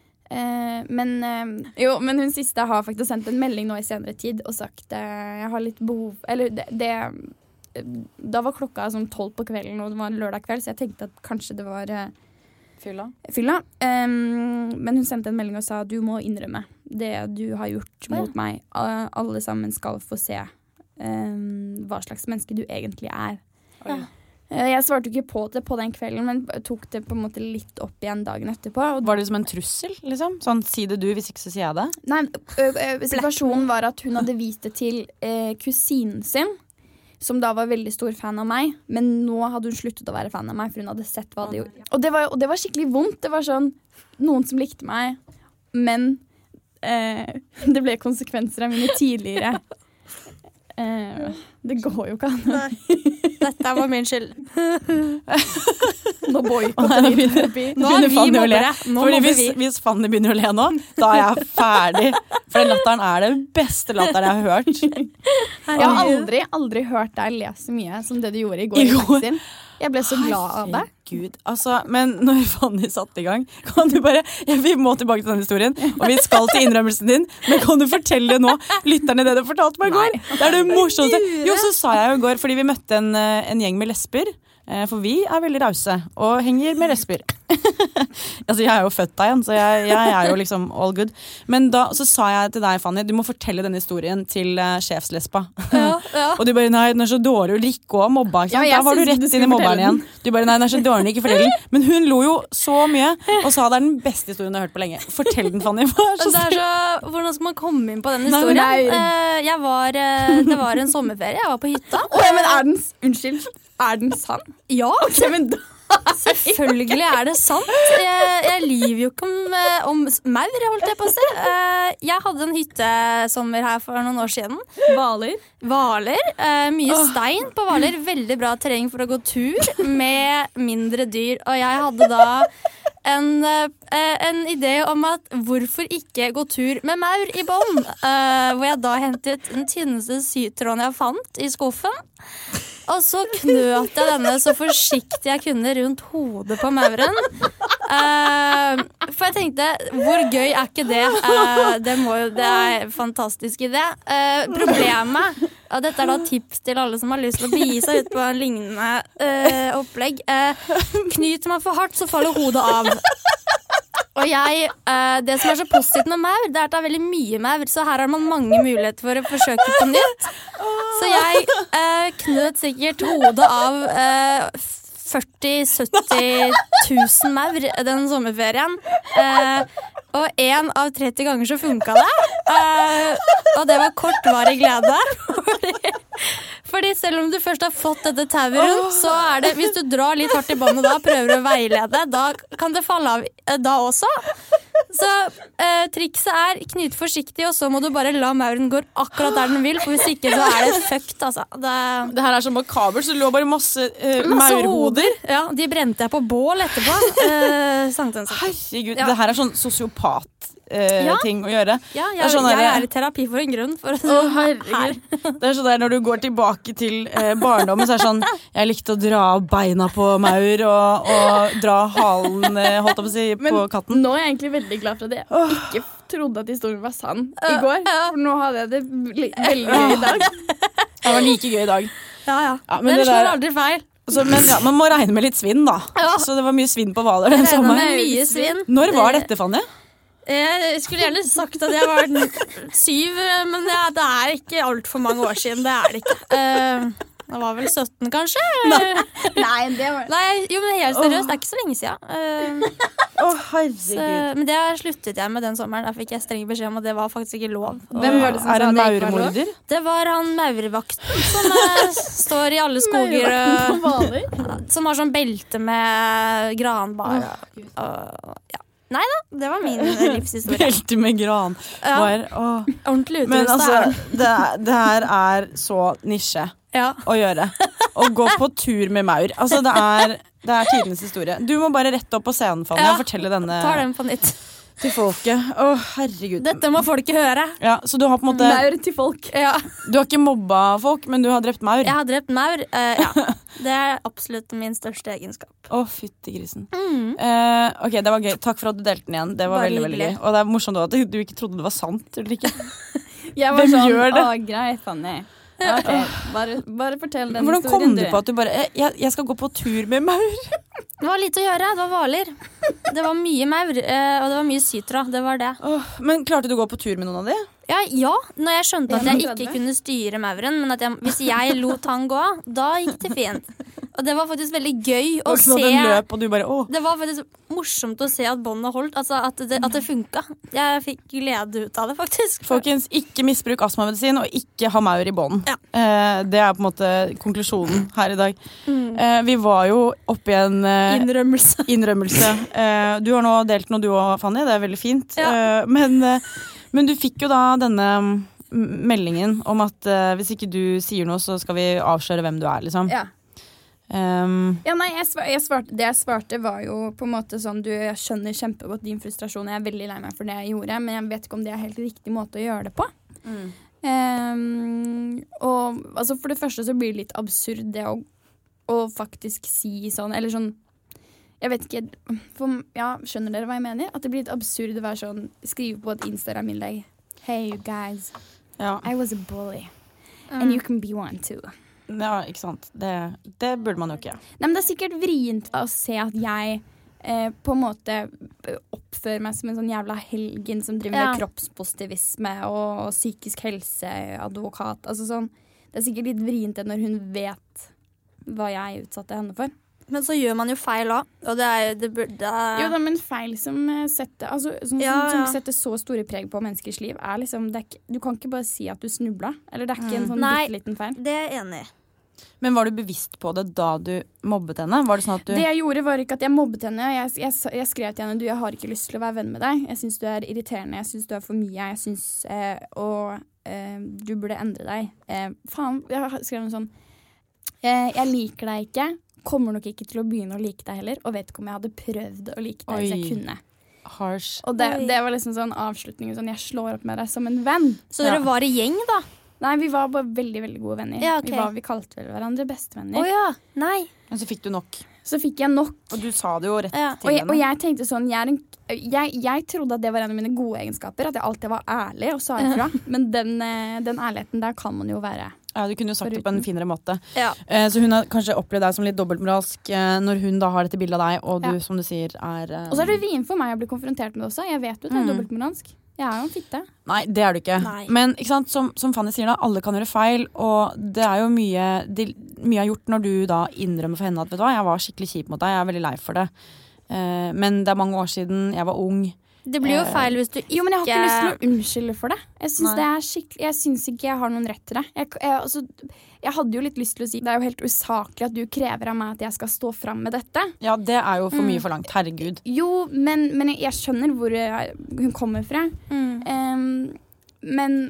Eh, men, eh, jo, men hun siste har faktisk sendt en melding nå i senere tid og sagt eh, jeg har litt behov Eller det, det Da var klokka sånn tolv på kvelden, og det var en lørdag kveld, så jeg tenkte at kanskje det var eh, fylla. fylla. Um, men hun sendte en melding og sa du må innrømme det du har gjort ja. mot meg. A- Alle sammen skal få se um, hva slags menneske du egentlig er. Ja. Eh, Jeg svarte jo ikke på det på den kvelden, men tok det på en måte litt opp igjen dagen etterpå. Og Var det som en trussel, liksom? Sånn, si det du, hvis ikke så sier jeg det. Nei, ø, ø, situasjonen var at hun hadde vist det til eh, kusinen sin, som da var veldig stor fan av meg, men nå hadde hun sluttet å være fan av meg, for hun hadde sett hva det gjorde. Og det var, og det var skikkelig vondt. Det var sånn, noen som likte meg, men eh, det ble konsekvenser av mine tidligere. Eh, det går jo ikke an. Dette var min skyld. Nå boykotter vi terapi. Nå er vi Fanny å le. mobbere. Nå Fordi mobber hvis, vi. hvis Fanny begynner å le nå, da er jeg ferdig. For den latteren er det beste latteren jeg har hørt. Jeg har aldri, aldri hørt deg le så mye som det du gjorde i går. I går. Maxine. Jeg ble så glad av det. Gud, altså, men når Fanny satt i gang, kan du bare, ja, vi må tilbake til denne historien, og vi skal til innrømmelsen din, men kan du fortelle nå, lytterne det du fortalte meg i går? Det er det morsomste. Jo, så sa jeg jo i går, fordi vi møtte en, en gjeng med lesber, for vi er veldig rause, og henger med lesber. Altså, jeg er jo født da igjen, så jeg, jeg er jo liksom all good. Men da, så sa jeg til deg, Fanny, du må fortelle denne historien til uh, sjefslespa. Ja, ja. Og du bare, nei, den er så dårlig, og Rikke også mobba, ikke sant? Ja, da var du rett inn i mobberen igjen. Du bare, nei, den er så dårlig, ikke fortell den. Men hun lo jo så mye, og sa det er den beste historien jeg har hørt på lenge. Fortell den, Fanny. Så det er så, hvordan skal man komme inn på den historien? Nei, nei. Uh, jeg var, uh, det var en sommerferie, jeg var på hytta. Åh, ja, men er den, unnskyld, er den sann? Ja, okay, men da selvfølgelig er det sant. Jeg, jeg lyver jo ikke om, om maur, holdt jeg på å si. Jeg hadde en hyttesommer her for noen år siden. Valer. Valer. Mye stein på Valer. Veldig bra terreng for å gå tur med mindre dyr. Og jeg hadde da en, en idé om at hvorfor ikke gå tur med maur i bånd. Hvor jeg da hentet den tynneste sytråden jeg fant i skuffen. Og så knøt jeg denne så forsiktig jeg kunne rundt hodet på mauren. Uh, for jeg tenkte, hvor gøy er ikke det? Uh, det, må jo, det er en fantastisk idé. Uh, problemet, og dette er da tips til alle som har lyst til å begi seg ut på en lignende uh, opplegg. Uh, knyter man for hardt, så faller hodet av. Og jeg, uh, det som er så positivt med maur, det er at det er veldig mye maur, så her har man mange muligheter for å forsøke på nytt. Så jeg uh, knøt sikkert hodet av uh, førti til sytti tusen maur den sommerferien. Uh, og en av tretti ganger så funka det. Uh, og det var kortvarig glede. Fordi, fordi selv om du først har fått dette tauet rundt, så er det, hvis du drar litt hardt i båndet da, prøver å veilede, da kan det falle av uh, da også. Så uh, trikset er knyt forsiktig, og så må du bare la mauren gå akkurat der den vil, for hvis ikke så er det fucked, altså. Det, det her er så makabert, så det lå bare masse, uh, masse maurhoder. Ja, de brente jeg på bål etterpå. Uh, Herregud, ja. Det her er sånn sosiopat. Uh, ja. Ting å gjøre. Ja, jeg, er, sånn jeg er i terapi for en grunn. For å, herregud. Det er sånn der når du går tilbake til uh, barndommen, så er det sånn jeg likte å dra beina på maur og, og dra halen uh, holdt opp å si, Men på katten. Nå er jeg egentlig veldig glad for at jeg oh. ikke trodde at historien var sann i går. For nå hadde jeg det veldig gøy i dag. Det var like gøy i dag. Ja, ja. ja men det, det slår aldri feil. Så, men ja, man må regne med litt svinn da. Ja. Så det var mye svinn på Hvaler den sommeren. Mye svinn. Når var dette, Fanny? Jeg skulle gjerne sagt at jeg var syv, men ja, det er ikke alt for mange år siden. Det er det ikke. Uh, det var vel sytten, kanskje? Nei, Nei det var Nei, jo, men helt seriøst, det er ikke så lenge siden. Uh, oh, herregud. Så, men det sluttet jeg med den sommeren. Der fikk jeg streng beskjed om at det var faktisk ikke lov. Hvem var det som er sa en det ikke var lov? mauremorder? Det var han maurevakten som uh, står i alle skoger. Uh, som har sånn belte med granbar. Og, og, ja. Nei da, det var min livshistorie. Belte med gran. Ja. Ordentlig utrustet. Men altså, det, det her er så nisje ja. Å gjøre. Å gå på tur med maur. Altså, det er, det er tidens historie. Du må bare rette opp på scenen, Fanny, ja. Og fortelle denne Ta den på nytt. Til folket. Å, herregud. Dette må folket høre. Ja, så du har på en måte Maur til folk. Ja. Du har ikke mobba folk, men du har drept maur. Jeg har drept maur, uh, ja. Det er absolutt min største egenskap. Å, fytti grisen. Mm. Uh, ok, det var gøy. Takk for at du delte den igjen. Det var Bare veldig, veldig gøy. Og det er morsomt at du ikke trodde det var sant, eller ikke? Jeg var Hvem sånn, gjør det? Å, greit, Fanny. Ja, okay. bare, bare fortell den Hvordan historien, kom du på at du bare jeg, jeg skal gå på tur med maur? Det var lite å gjøre, det var valer. Det var mye maur, og det var mye sytra. Det var det. Oh, men klarte du å gå på tur med noen av de? Ja, ja, når jeg skjønte at jeg ikke kunne styre mauren, men at jeg, hvis jeg lot han gå, da gikk det fint. Og det var faktisk veldig gøy å se. Løp, og du bare, oh. Det var faktisk morsomt å se at båndet holdt, altså at det, at det funka. Jeg fikk glede ut av det, faktisk. Folkens, ikke misbruk astmamedisin, og ikke ha maur i bånd. Ja. Eh, det er på en måte konklusjonen her i dag. Mm. Eh, vi var jo oppe i en eh, innrømmelse. innrømmelse. Eh, du har nå delt noe du og Fanny, det er veldig fint. Ja. Eh, men, eh, men du fikk jo da denne meldingen om at eh, hvis ikke du sier noe, så skal vi avsløre hvem du er, liksom. Ja. Um, ja, nei, jeg svar, jeg svarte, det jeg svarte var jo på en måte sånn du, jeg skjønner kjempegodt din frustrasjon. Jeg er veldig lei meg for det jeg gjorde, men jeg vet ikke om det er helt riktig måte å gjøre det på. Mm. Um, og altså for det første så blir det litt absurd det å, å faktisk si sånn, eller sånn, jeg vet ikke, for, ja, skjønner dere hva jeg mener? At det blir litt absurd å være sånn, skrive på et Instagram-innlegg. Hey, you guys, ja. I was a bully, Mm. and you can be one too. Ja, ikke sant. Det, det burde man jo ikke. Nei, men det er sikkert vrient å se at jeg eh, på en måte oppfører meg som en sånn jævla helgen som driver Ja. med kroppspositivisme og, og psykisk helseadvokat. Altså sånn, det er sikkert litt vrient når hun vet hva jeg utsatte henne for. Men så gjør man jo feil også. Og det er jo det burde Jo da, men feil som eh, setter, altså, som, Ja, som, ja. som setter så store preg på menneskers liv, er liksom det er ikke, du kan ikke bare si at du snubla. Eller det er ikke en sånn Nei. bitte liten feil. Det er jeg enig i. Men var du bevisst på det da du mobbet henne? Var det sånn at du Det jeg gjorde var ikke at jeg mobbet henne. Jeg, jeg, jeg skrev til henne du, jeg har ikke lyst til å være venn med deg. Jeg syns du er irriterende, jeg syns du er for mye. Jeg synes, eh, Og eh, du burde endre deg. Eh, faen, jeg skrev noe sånn eh, Jeg liker deg ikke. Kommer nok ikke til å begynne å like deg heller. Og vet ikke om jeg hadde prøvd å like deg hvis jeg Oi. kunne. Harsh. Og det, Oi. det var liksom sånn avslutning. Sånn, jeg slår opp med deg som en venn. Så dere Ja. var i gjeng, da? Nei, vi var bare veldig, veldig gode venner. Ja, ok. vi, var, vi kalte vel hverandre bestevenner. Å ja. Nei. Men så fikk du nok. Så fikk jeg nok. Og du sa det jo rett Ja. til Og jeg, henne. og jeg tenkte sånn jeg, er en, jeg, jeg trodde at det var en av mine gode egenskaper. At jeg alltid var ærlig og sa ifra. Men den, eh, den ærligheten der kan man jo være. Ja, du kunne jo sagt det på en finere måte. Ja. Eh, så hun har kanskje opplevd deg som litt dobbeltmoralsk eh, når hun da har dette bildet av deg, og du, Ja. som du sier, er eh, Og så er det vrient for meg å bli konfrontert med det også. Jeg vet jo at det er Mm. dobbeltmoralsk. Jeg er jo en fitte. Nei, det er du ikke. Nei. Men ikke sant, som, som Fanny sier da, alle kan gjøre feil, og det er jo mye det, mye er gjort når du da innrømmer for henne at vet du hva, jeg var skikkelig kjip mot deg, jeg er veldig lei for det. Eh, men det er mange år siden, jeg var ung. Det blir jo feil hvis du ikke Jo, men jeg har ikke lyst til å unnskylde for det. Jeg syns Nei. det er skikkelig Jeg syns ikke jeg har noen rett til det. Jeg, jeg, altså, jeg hadde jo litt lyst til å si det er jo helt usaklig at du krever av meg at jeg skal stå fram med dette. Ja, det er jo for Mm. mye forlangt. Herregud. Jo, men, men jeg, jeg skjønner hvor jeg, hun kommer fra. Mm. Em, men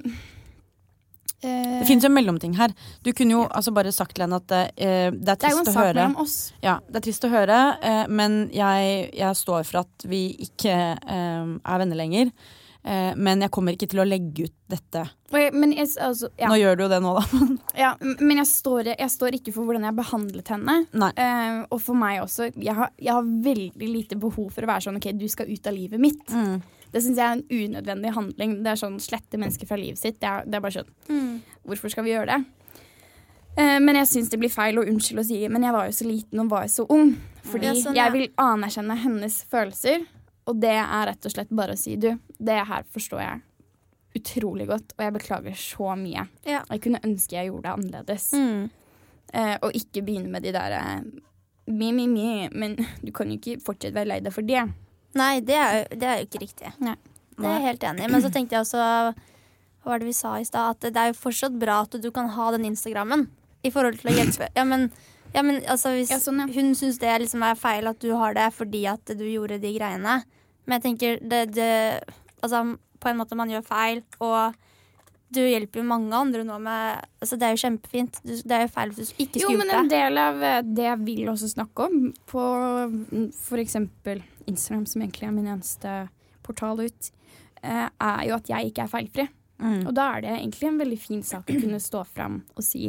eh, Det finnes jo en mellomting her. Du kunne jo altså bare sagt til henne at eh, det er det er jo trist en å sak høre. mellom oss. Ja, det er trist å høre, eh, men jeg, jeg står for at vi ikke eh, er venner lenger. Eh, men jeg kommer ikke til å legge ut dette. Og jeg, men jeg, altså, ja. Nå gjør du jo det nå, da. Ja, men jeg står, jeg står ikke for hvordan jeg har behandlet henne. Nei. Eh, og for meg også. Jeg har, jeg har veldig lite behov for å være sånn OK, du skal ut av livet mitt. Mm. Det syns jeg er en unødvendig handling. Det er sånn slette mennesker fra livet sitt. Det er, det er bare sånn Mm. Hvorfor skal vi gjøre det? Eh, men jeg syns det blir feil å unnskylde og si men jeg var jo så liten og var jo så ung. Fordi Ja, sånn, ja. jeg vil anerkjenne hennes følelser, og det er rett og slett bare å si du, det her forstår jeg utrolig godt, og jeg beklager så mye. Ja. Jeg kunne ønske jeg gjorde det annerledes. Mm. Eh, og ikke begynne med de der eh, mi, mi, mi, men du kan jo ikke fortsette å være lei deg for det. Nei, det er, jo- det er jo ikke riktig. Nei. Det er jeg helt enig i. Men så tenkte jeg også, hva var det vi sa i stad, at det er jo fortsatt bra at du kan ha den Instagrammen i forhold til å hjelpe. Ja, men, ja, men altså, hvis Ja, sånn, ja. hun syns det liksom er feil at du har det fordi at du gjorde de greiene. Men jeg tenker, det, det altså, på en måte man gjør feil, og du hjelper jo mange andre nå med, altså det er jo kjempefint. Du, det er jo feil hvis du ikke Jo, skulle men gjort en det. del av eh, det jeg vil også snakke om på mm, for eksempel Instagram, som egentlig er min eneste portal ut, eh, er jo at jeg ikke er feilfri. Mm. Og da er det egentlig en veldig fin sak å kunne stå fram og si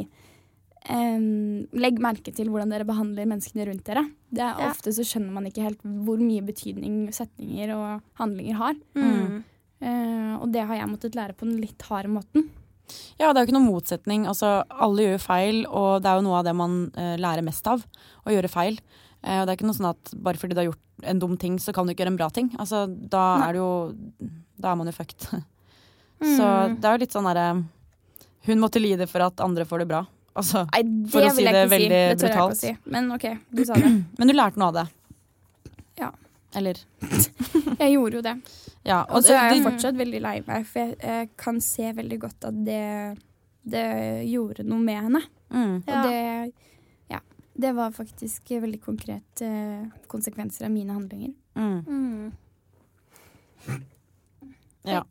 em, legg merke til hvordan dere behandler menneskene rundt dere. Det er, Ja. Ofte så skjønner man ikke helt hvor mye betydning setninger og handlinger har. Mm. Eh, og det har jeg måttet lære på den litt harde måten. Ja, det er jo ikke noen motsetning. Altså, alle gjør feil, og det er jo noe av det man eh, lærer mest av, å gjøre feil. Eh, og det er ikke noe sånn at bare fordi du har gjort en dum ting, så kan du ikke gjøre en bra ting. Altså, da Nei. er det jo Da er man jo fucked. Så det er jo litt sånn derre hun måtte lide for at andre får det bra. Altså, Nei, det for å vil si jeg det ikke si. veldig Det tør jeg ikke brutalt. å si. Men OK, du sa det. Men du lærte noe av det. Ja. Eller Jeg gjorde jo det. Ja. Og så er jeg det- fortsatt veldig lei meg, for jeg, jeg kan se veldig godt at det, det gjorde noe med henne. mm. Og det, ja, det var faktisk veldig konkret eh, konsekvenser av mine handlinger. Mm. Mm. Ja.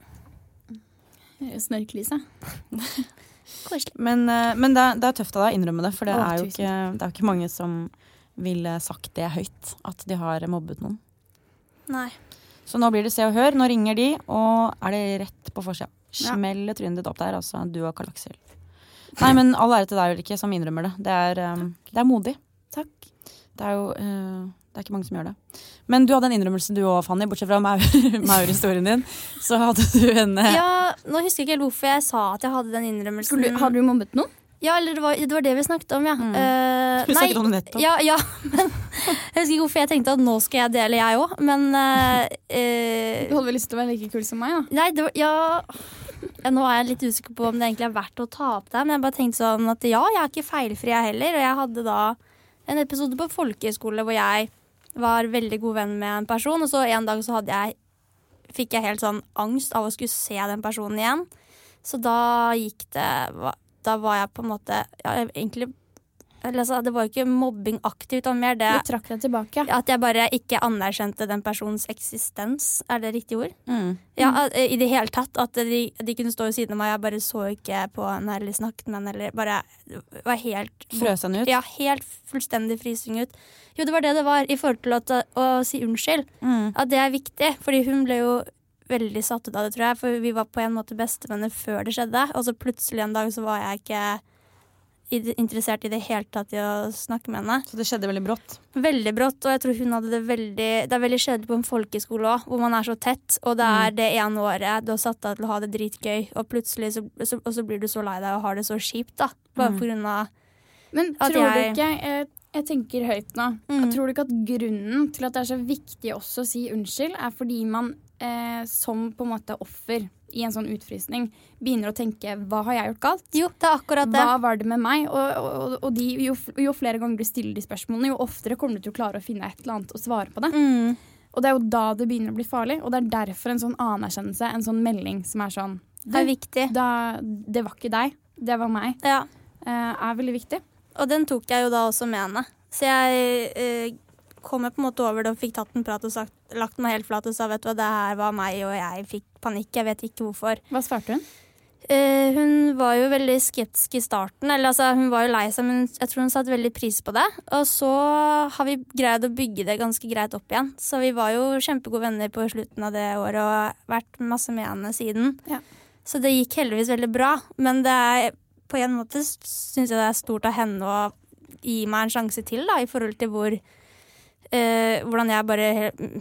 Snørklise. Koselig. Men, eh, men det, er- det er tøft av deg å innrømme det, for det Å, er jo tusen ikke, det er jo ikke mange som ville sagt det høyt, at de har mobbet noen. Nei. Så nå blir det Se og Hør. Nå ringer de, og er det rett på forsida. Ja. Smeller trynet ditt opp der, altså. Du og Karl Aksel. Nei, men all ære til deg, Ulrikke, som innrømmer det. Det er, um, det er modig. Takk. Det er jo uh, det er ikke mange som gjør det. Men du hadde en innrømmelse du også, Fanny, bortsett fra maur-historien din. Så hadde du en... Uh... Ja, nå husker jeg ikke helt hvorfor jeg sa at jeg hadde den innrømmelsen. Du, har du mobbet noen? Ja, eller det var, det var det vi snakket om, ja. Mm. Uh, vi snakket nei, om det nettopp. Ja, ja, men jeg husker ikke hvorfor jeg tenkte at nå skal jeg dele, jeg også. Men... Uh, uh, du hadde vel lyst til å være like kul som meg, da? Nei, det var, ja... ja... Nå er jeg litt usikker på om det egentlig er verdt å ta opp det, men jeg bare tenkte sånn at ja, jeg er ikke feilfri jeg heller, og jeg hadde da en episode på folkeskole hvor jeg var veldig god venn med en person, og så en dag så hadde jeg, fikk jeg helt sånn angst av å skulle se den personen igjen. Så da gikk det, da var jeg på en måte, ja, egentlig, altså, det var jo ikke mobbing aktivt, og mer det. Du trakk deg tilbake. At jeg bare ikke anerkjente den personens eksistens. Er det riktig ord? Mm. Ja, i det hele tatt. At de, de kunne stå ved siden av meg, jeg bare så ikke på henne eller snakket med henne, eller bare var helt... Frøsende ut? Ja, helt fullstendig frysing ut. Jo, det var det det var, i forhold til at, å si unnskyld. Mm. At det er viktig, fordi hun ble jo veldig satt ut av det, tror jeg, for vi var på en måte bestevenner før det skjedde, og så plutselig en dag så var jeg ikke interessert i det hele tatt i å snakke med henne. Så det skjedde veldig brått? Veldig brått, og jeg tror hun hadde det veldig, det er veldig kjedelig på en folkeskole også, hvor man er så tett, og det er det ene året du har satt deg til å ha det dritgøy, og plutselig så, så, og så blir du så lei deg og har det så kjipt da, bare mm. på grunn av Men at tror jeg... du ikke, jeg, jeg tenker høyt nå, mm. jeg tror du ikke at grunnen til at det er så viktig også å si unnskyld, er fordi man eh, som på en måte offer i en sånn utfrysning begynner å tenke, hva har jeg gjort galt? Jo, det er akkurat det. Hva var det med meg? Og, og, og de, jo, jo flere ganger du stiller de spørsmålene, jo oftere kommer du til å klare å finne et eller annet og svare på det. Mm. Og det er jo da det begynner å bli farlig, og det er derfor en sånn anerkjennelse, en sånn melding som er sånn, det er viktig. Da, det var ikke deg, det var meg. Ja. Uh, er veldig viktig. Og den tok jeg jo da også med henne. Så jeg uh, kom jeg på en måte over det og fikk tatt en prat og sagt, lagt meg helt flat og sa, vet du hva, det her var meg, og jeg fikk panikk, jeg vet ikke hvorfor. Hva svarte hun? Uh, hun var jo veldig skeptisk i starten, eller altså, hun var jo lei seg, men jeg tror hun satt veldig pris på det. Og så har vi greid å bygge det ganske greit opp igjen. Så vi var jo kjempegode venner på slutten av det året, og vært masse med henne siden. Ja. Så det gikk heldigvis veldig bra, men det er, på en måte synes jeg det er stort av henne å gi meg en sjanse til, da, i forhold til hvor, uh, hvordan jeg bare...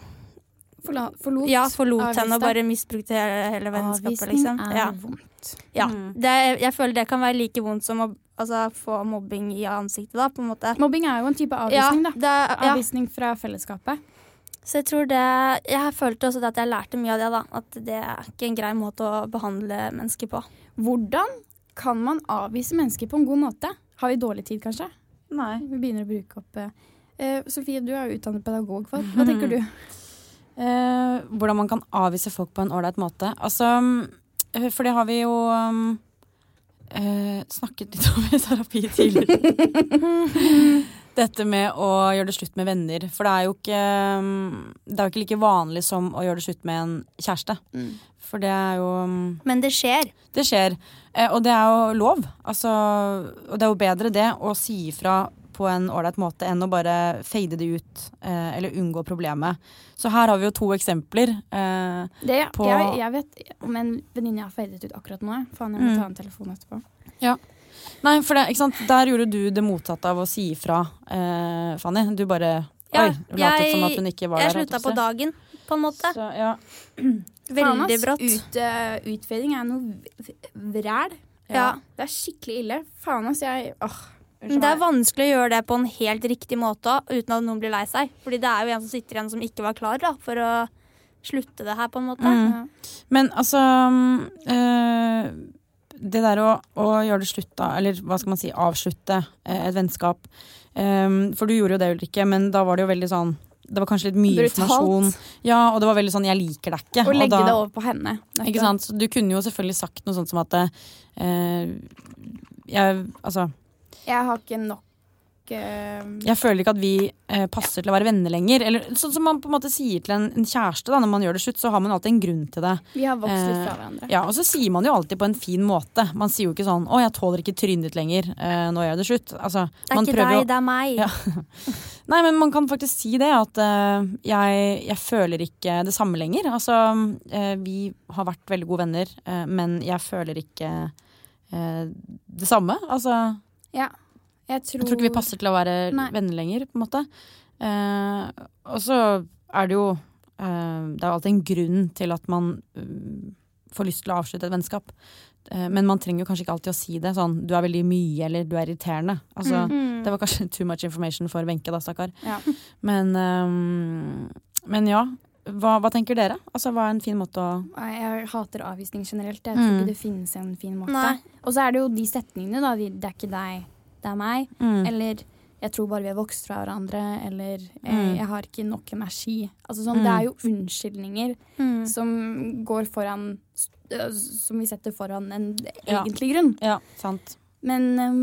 Forla, forlot, ja, forlot henne og bare misbrukte hele, hele vennskapet, liksom. Avvisning er ja. vondt. Ja, det, jeg føler det kan være like vondt som å altså, få mobbing i ansiktet, da, på en måte. Mobbing er jo en type avvisning, ja, da. Det, ja. Avvisning fra fellesskapet. Så jeg tror det, jeg følte også at jeg lærte mye av det, da. At det er ikke en grei måte å behandle mennesker på. Hvordan kan man avvise mennesker på en god måte? Har vi dårlig tid, kanskje? Nei. Vi begynner å bruke opp... Uh, Sofie, du er jo utdannet pedagog. Hva, hva tenker du? Uh, hvordan man kan avvise folk på en ålreit måte. Altså, for det har vi jo um, uh, snakket litt om i terapi tidligere. Dette med å gjøre det slutt med venner. For det er jo ikke, um, det er jo ikke like vanlig som å gjøre det slutt med en kjæreste. Mm. For det er jo um, Men det skjer. Det skjer. Uh, og det er jo lov. Altså, og det er jo bedre det å si ifra på en ålreit måte enn å bare fade det ut eh, eller unngå problemet. Så her har vi jo to eksempler. Eh, det, på jeg, jeg vet om en venninne jeg har fadet ut akkurat nå. Faen, jeg må mm. ta en telefon etterpå. Ja. Nei, for det, ikke sant? Der gjorde du det motsatte av å si ifra, eh, Fanny. Du bare ja, oi, latet som at hun ikke var jeg der. Jeg slutta på dagen, på en måte. Så, ja. Veldig brått. Ut, uh, utfedring er noe vræl. Ja. Ja. Det er skikkelig ille. Faen, ass, jeg... Åh. Det er vanskelig å gjøre det på en helt riktig måte uten at noen blir lei seg. Fordi det er jo en som sitter igjen som ikke var klar da, for å slutte det her på en måte. Mm. Ja. Men altså øh, det der å, å gjøre det slutt da, eller hva skal man si, avslutte øh, et vennskap. Um, for du gjorde jo det, Ulrikke, men da var det jo veldig sånn, det var kanskje litt mye brutalt. Informasjon. Ja, og det var veldig sånn, jeg liker deg ikke. Og legge og da, det over på henne. Ikke sant? Så du kunne jo selvfølgelig sagt noe sånt som at øh, jeg, altså Jeg har ikke nok uh... Jeg føler ikke at vi uh, passer til å være venner lenger. Eller sånn som man på en måte sier til en, en kjæreste da, når man gjør det slutt, så har man alltid en grunn til det. Vi har vokst litt fra hverandre. Uh, ja, og så sier man jo alltid på en fin måte. Man sier jo ikke sånn, å jeg tåler ikke trynet ditt lenger, uh, nå gjør jeg det slutt. Altså, det er man ikke deg, å... det er meg. Ja. Nei, men man kan faktisk si det, at uh, jeg, jeg føler ikke det samme lenger. Altså, uh, vi har vært veldig gode venner, uh, men jeg føler ikke uh, det samme. Altså... Ja. Jeg tror... jeg tror ikke vi passer til å være Nei. venner lenger, på en måte. Eh, og så er det jo eh, det er jo alltid en grunn til at man uh, får lyst til å avslutte et vennskap. Eh, men man trenger jo kanskje ikke alltid å si det sånn, du er veldig mye, eller du er irriterende. Altså, mm. det var kanskje too much information for Wenche da, stakkar. Ja. Men, um, men ja, hva, hva tenker dere? Altså, hva er en fin måte å... Jeg hater avvisning generelt. Jeg tror mm. ikke det finnes en fin måte. Nei. Og så er det jo de setningene da, det er ikke deg, det er meg. Mm. Eller jeg tror bare vi har vokst fra hverandre. Eller mm. jeg, jeg har ikke nok energi. Altså sånn, mm. det er jo unnskyldninger mm. som går foran, som vi setter foran en ja. egentlig grunn. Ja, sant. Men um,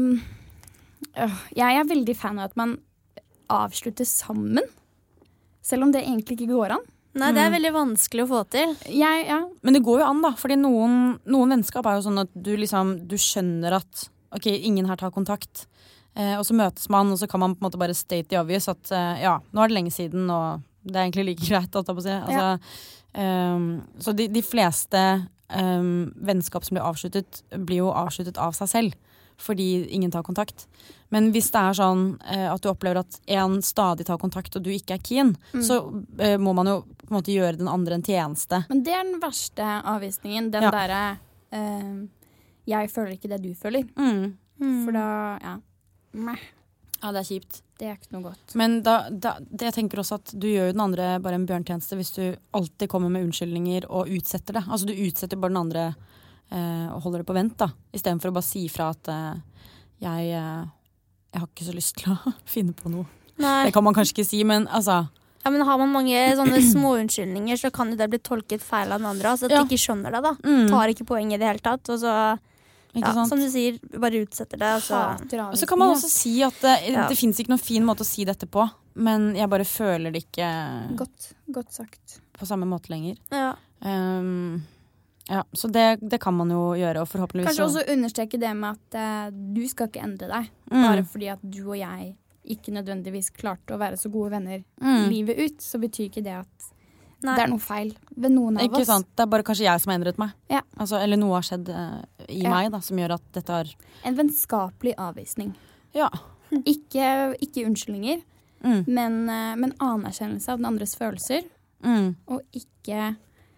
øh, jeg er veldig fan av at man avslutter sammen. Selv om det egentlig ikke går an. Nei, det er veldig vanskelig å få til. Jeg, ja. Men det går jo an da, fordi noen, noen vennskap er jo sånn at du liksom, du skjønner at ok, ingen her tar kontakt. Eh, og så møtes man, og så kan man på en måte bare state the obvious at eh, ja, nå er det lenge siden, og det er egentlig like greit, alt jeg på å si. Altså, ja. um, så de, de fleste um, vennskap som blir avsluttet, blir jo avsluttet av seg selv. Fordi ingen tar kontakt. Men hvis det er sånn eh, at du opplever at en stadig tar kontakt og du ikke er keen, mm. så eh, må man jo på en måte gjøre den andre en tjeneste. Men det er den verste avvisningen. Den ja. derre eh, jeg føler ikke det du føler. Mm. Mm. For da, ja. Meh. Ja, det er kjipt. Det er ikke noe godt. Men da, da, det jeg tenker også at du gjør jo den andre bare en bjørntjeneste hvis du alltid kommer med unnskyldninger og utsetter det. Altså du utsetter bare den andre Uh, og holder det på vent da, i stedet for å bare si fra at uh, jeg, uh, jeg har ikke så lyst til å finne på noe. Nei. Det kan man kanskje ikke si, men altså ja, men har man mange sånne små unnskyldninger, så kan jo det bli tolket feil av den andre, altså at ja. de ikke skjønner det da, mm. tar ikke poeng i det hele tatt, og så ja, som du sier, bare utsetter det, og så, og så kan man også si at det, ja. det finnes ikke noen fin måte å si dette på, men jeg bare føler det ikke godt, godt sagt på samme måte lenger. Ja. Um, Ja, så det, det kan man jo gjøre, og forhåpentligvis kanskje også understreke det med at uh, du skal ikke endre deg, mm. bare fordi at du og jeg ikke nødvendigvis klarte å være så gode venner mm. livet ut, så betyr ikke det at Nei. det er noe feil ved noen av ikke oss. Sant, det er bare kanskje jeg som har endret meg. Ja. Altså, eller noe har skjedd uh, i ja. meg da, som gjør at dette har... En vennskapelig avvisning. Ja. Ikke, ikke unnskyldninger, mm. men, uh, men anerkjennelse av den andres følelser, mm. og ikke...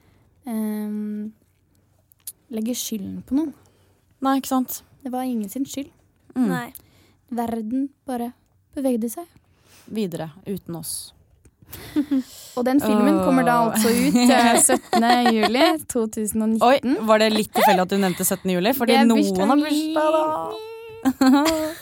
Um, legge skylden på noen. Nei, ikke sant? Det var ingen sin skyld. Mm. Nei. Verden bare bevegde seg. Videre, uten oss. Og den filmen oh. kommer da altså ut syttende juli to tusen og nitten. Oi, var det litt tilfeldig at du nevnte syttende juli? Fordi noen har bursdag da.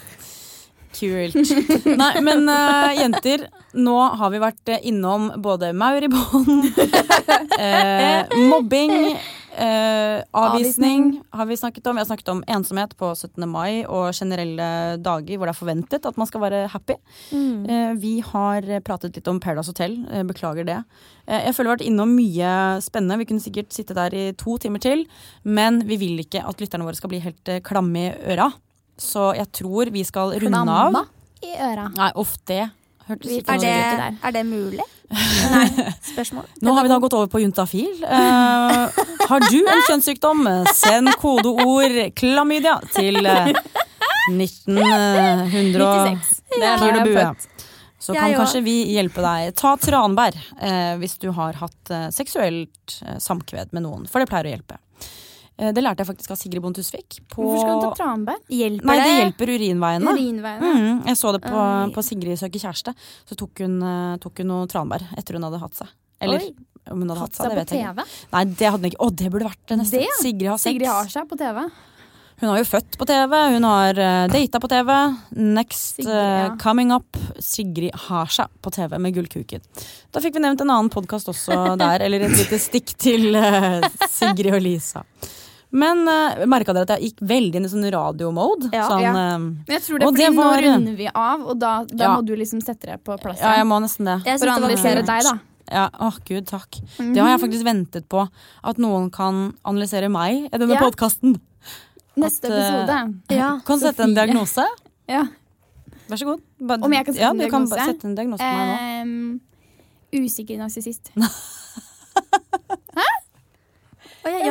Kult. Nei, men uh, jenter, nå har vi vært innom både Mauribånd, uh, mobbing, Uh, avvisning har vi snakket om. Vi har snakket om ensomhet på syttende mai og generelle dager hvor det er forventet at man skal være happy. Mm. Uh, vi har pratet litt om Paradise Hotel. Uh, beklager det. Uh, jeg føler vi har vært innom mye spennende. Vi kunne sikkert sitte der i to timer til, men vi vil ikke at lytterne våre skal bli helt uh, klamme i øra. Så jeg tror vi skal runde av. Klamma i øra? Nei, uff det. Er det, er det mulig? Nei, spørsmål. Nå har vi da gått over på juntafil. Uh, har du en kjønnssykdom? Send kodeord klamydia til uh, nitten nittiseks. Det er der du er. Så kan kanskje vi hjelpe deg. Ta tranbær uh, hvis du har hatt uh, seksuelt uh, samkved med noen, for det pleier å hjelpe. Det lærte jeg faktisk av Sigrid Bonde Tusvik. Hvorfor skal du ta tranbær? Hjelper Nei, det hjelper urinveiene. urinveiene. Mm, jeg så det på, på Sigrid søker kjæreste. Så tok hun, tok hun noe tranbær etter hun hadde hatt seg. Eller Oi. om hun hadde hatt, hatt seg, seg, det vet jeg ikke. Ikke. Nei, det hadde hun ikke. Å, det burde vært det neste. Det? Sigrid har sex. Sigrid har seg på T V. Hun har jo født på T V, hun har uh, data på T V. Next Sigrid, ja. uh, coming up, Sigrid har seg på T V med Gullkuken. Da fikk vi nevnt en annen podcast også der, eller et lite stikk til uh, Sigrid og Lisa. Men uh, merket dere at jeg gikk veldig inn i sånn radio-mode? Ja, sånn, ja. Uh, jeg tror det, fordi det var, nå runder vi av, og da, da ja. må du liksom sette deg på plass. Ja, jeg må nesten det. For å analysere deg, da. Ja, åh oh, gud, takk. Mm. Det har jeg faktisk ventet på, at noen kan analysere meg i denne ja. podcasten. Neste at, episode. Uh, ja. Kan du sette en diagnose? Ja. Vær så god. Ba, Om jeg kan sette ja, en diagnose? Ja, du kan sette en diagnose på meg nå. Um, usikker narsissist. Hæ? Oh, ja, ja.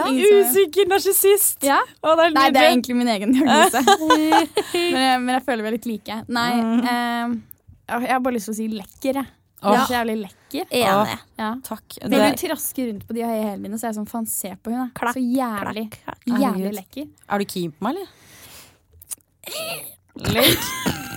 Usikker narsissist. Ja? Å, det er Nei, det er egentlig min egen diagnose. men, jeg, men jeg føler vi er litt like. Nei, Mm. eh, jeg har bare lyst til å si lekker, jeg. Åh. Jeg er så jævlig lekker. Enig. Ja. Takk. Når du trasker rundt på de høye hælene mine, så er jeg sånn, faen, se på hun da. Klakk, så jævlig, klakk, jævlig Herregud. lekker. Er du keen på meg, eller? Litt.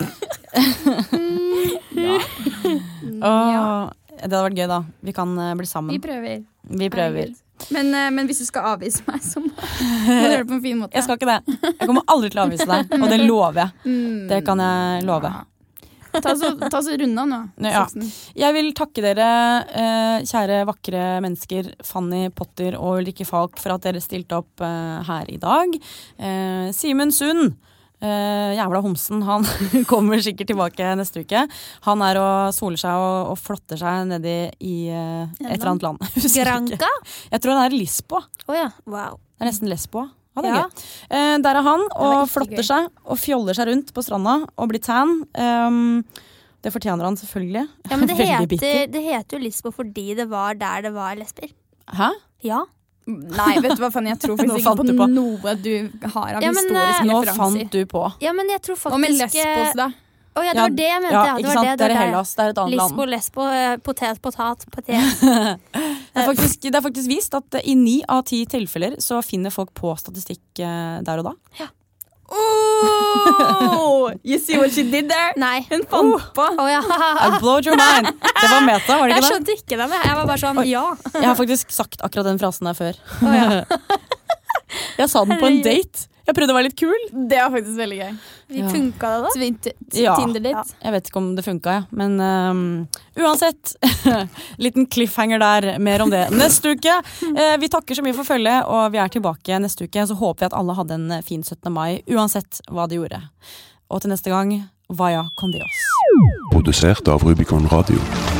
Åh, det hadde vært gøy da. Vi kan eh, bli sammen. Vi prøver. Vi prøver. Men, eh, men hvis du skal avvise meg, så må må du gjøre det på en fin måte. Jeg skal ikke det. Jeg kommer aldri til å avvise deg, og det lover jeg. Det kan jeg love. Ta så, ta så runde nå. Ja. Jeg vil takke dere, eh, kjære vakre mennesker, Fanny Potter og Ulrikke Falk, for at dere stilte opp eh, her i dag. Eh, Simen Sund, eh, jævla homsen, han kommer sikkert tilbake neste uke. Han er og soler seg og, og flotter seg nede i eh, et eller annet land. Granca? Jeg tror han er i Lisboa. Å oh, ja, wow. Det er nesten Lesboa. Ja, det er Ja. gøy. Eh, der er han og ikke flotter gøy. seg og fjoller seg rundt på stranda og blir tan. Um, det fortjener han selvfølgelig. Ja, men det Veldig heter, bitter. det heter jo Lisboa fordi det var der det var lesber. Hæ? Ja. Nei, vet du hva, Fanny, jeg tror Nå faktisk fant ikke du på, på. noe du har av Ja, men, historiske eh, Nå referanser. fant du på. ja, men jeg tror faktisk Og med Lesbos, da. Å ja, det var det jeg mente. Ja, Ja, det ikke var sant? det, Det er det. Hellas, det er et annet Lisbo, land. lesbo, eh, potet, potat, potet. Det er, faktisk, det er faktisk vist at i ni av ti tilfeller så finner folk på statistikk eh, der og da. Oh, you see what she did there? Nei. Hun fant på. Å ja. I blowed your mind. Det var meta, var det Jeg ikke det? skjønte ikke den. Jeg var bare sånn, ja. Jeg har faktisk sagt akkurat den frasen der før. Å, ja. Jeg sa den på en date. Jeg prøvde å være litt kul. Det var faktisk veldig gøy. Vi Ja. funka det da? Twin- t- Ja. Tinder-date. Jeg vet ikke om det funka, ja. Men um, uansett, liten cliffhanger der. Mer om det neste uke. Eh, vi takker så mye for følget, og vi er tilbake neste uke. Så håper vi at alle hadde en fin syttende mai, uansett hva de gjorde. Og til neste gang, vaya con Dios. Produsert av Rubicon Radio.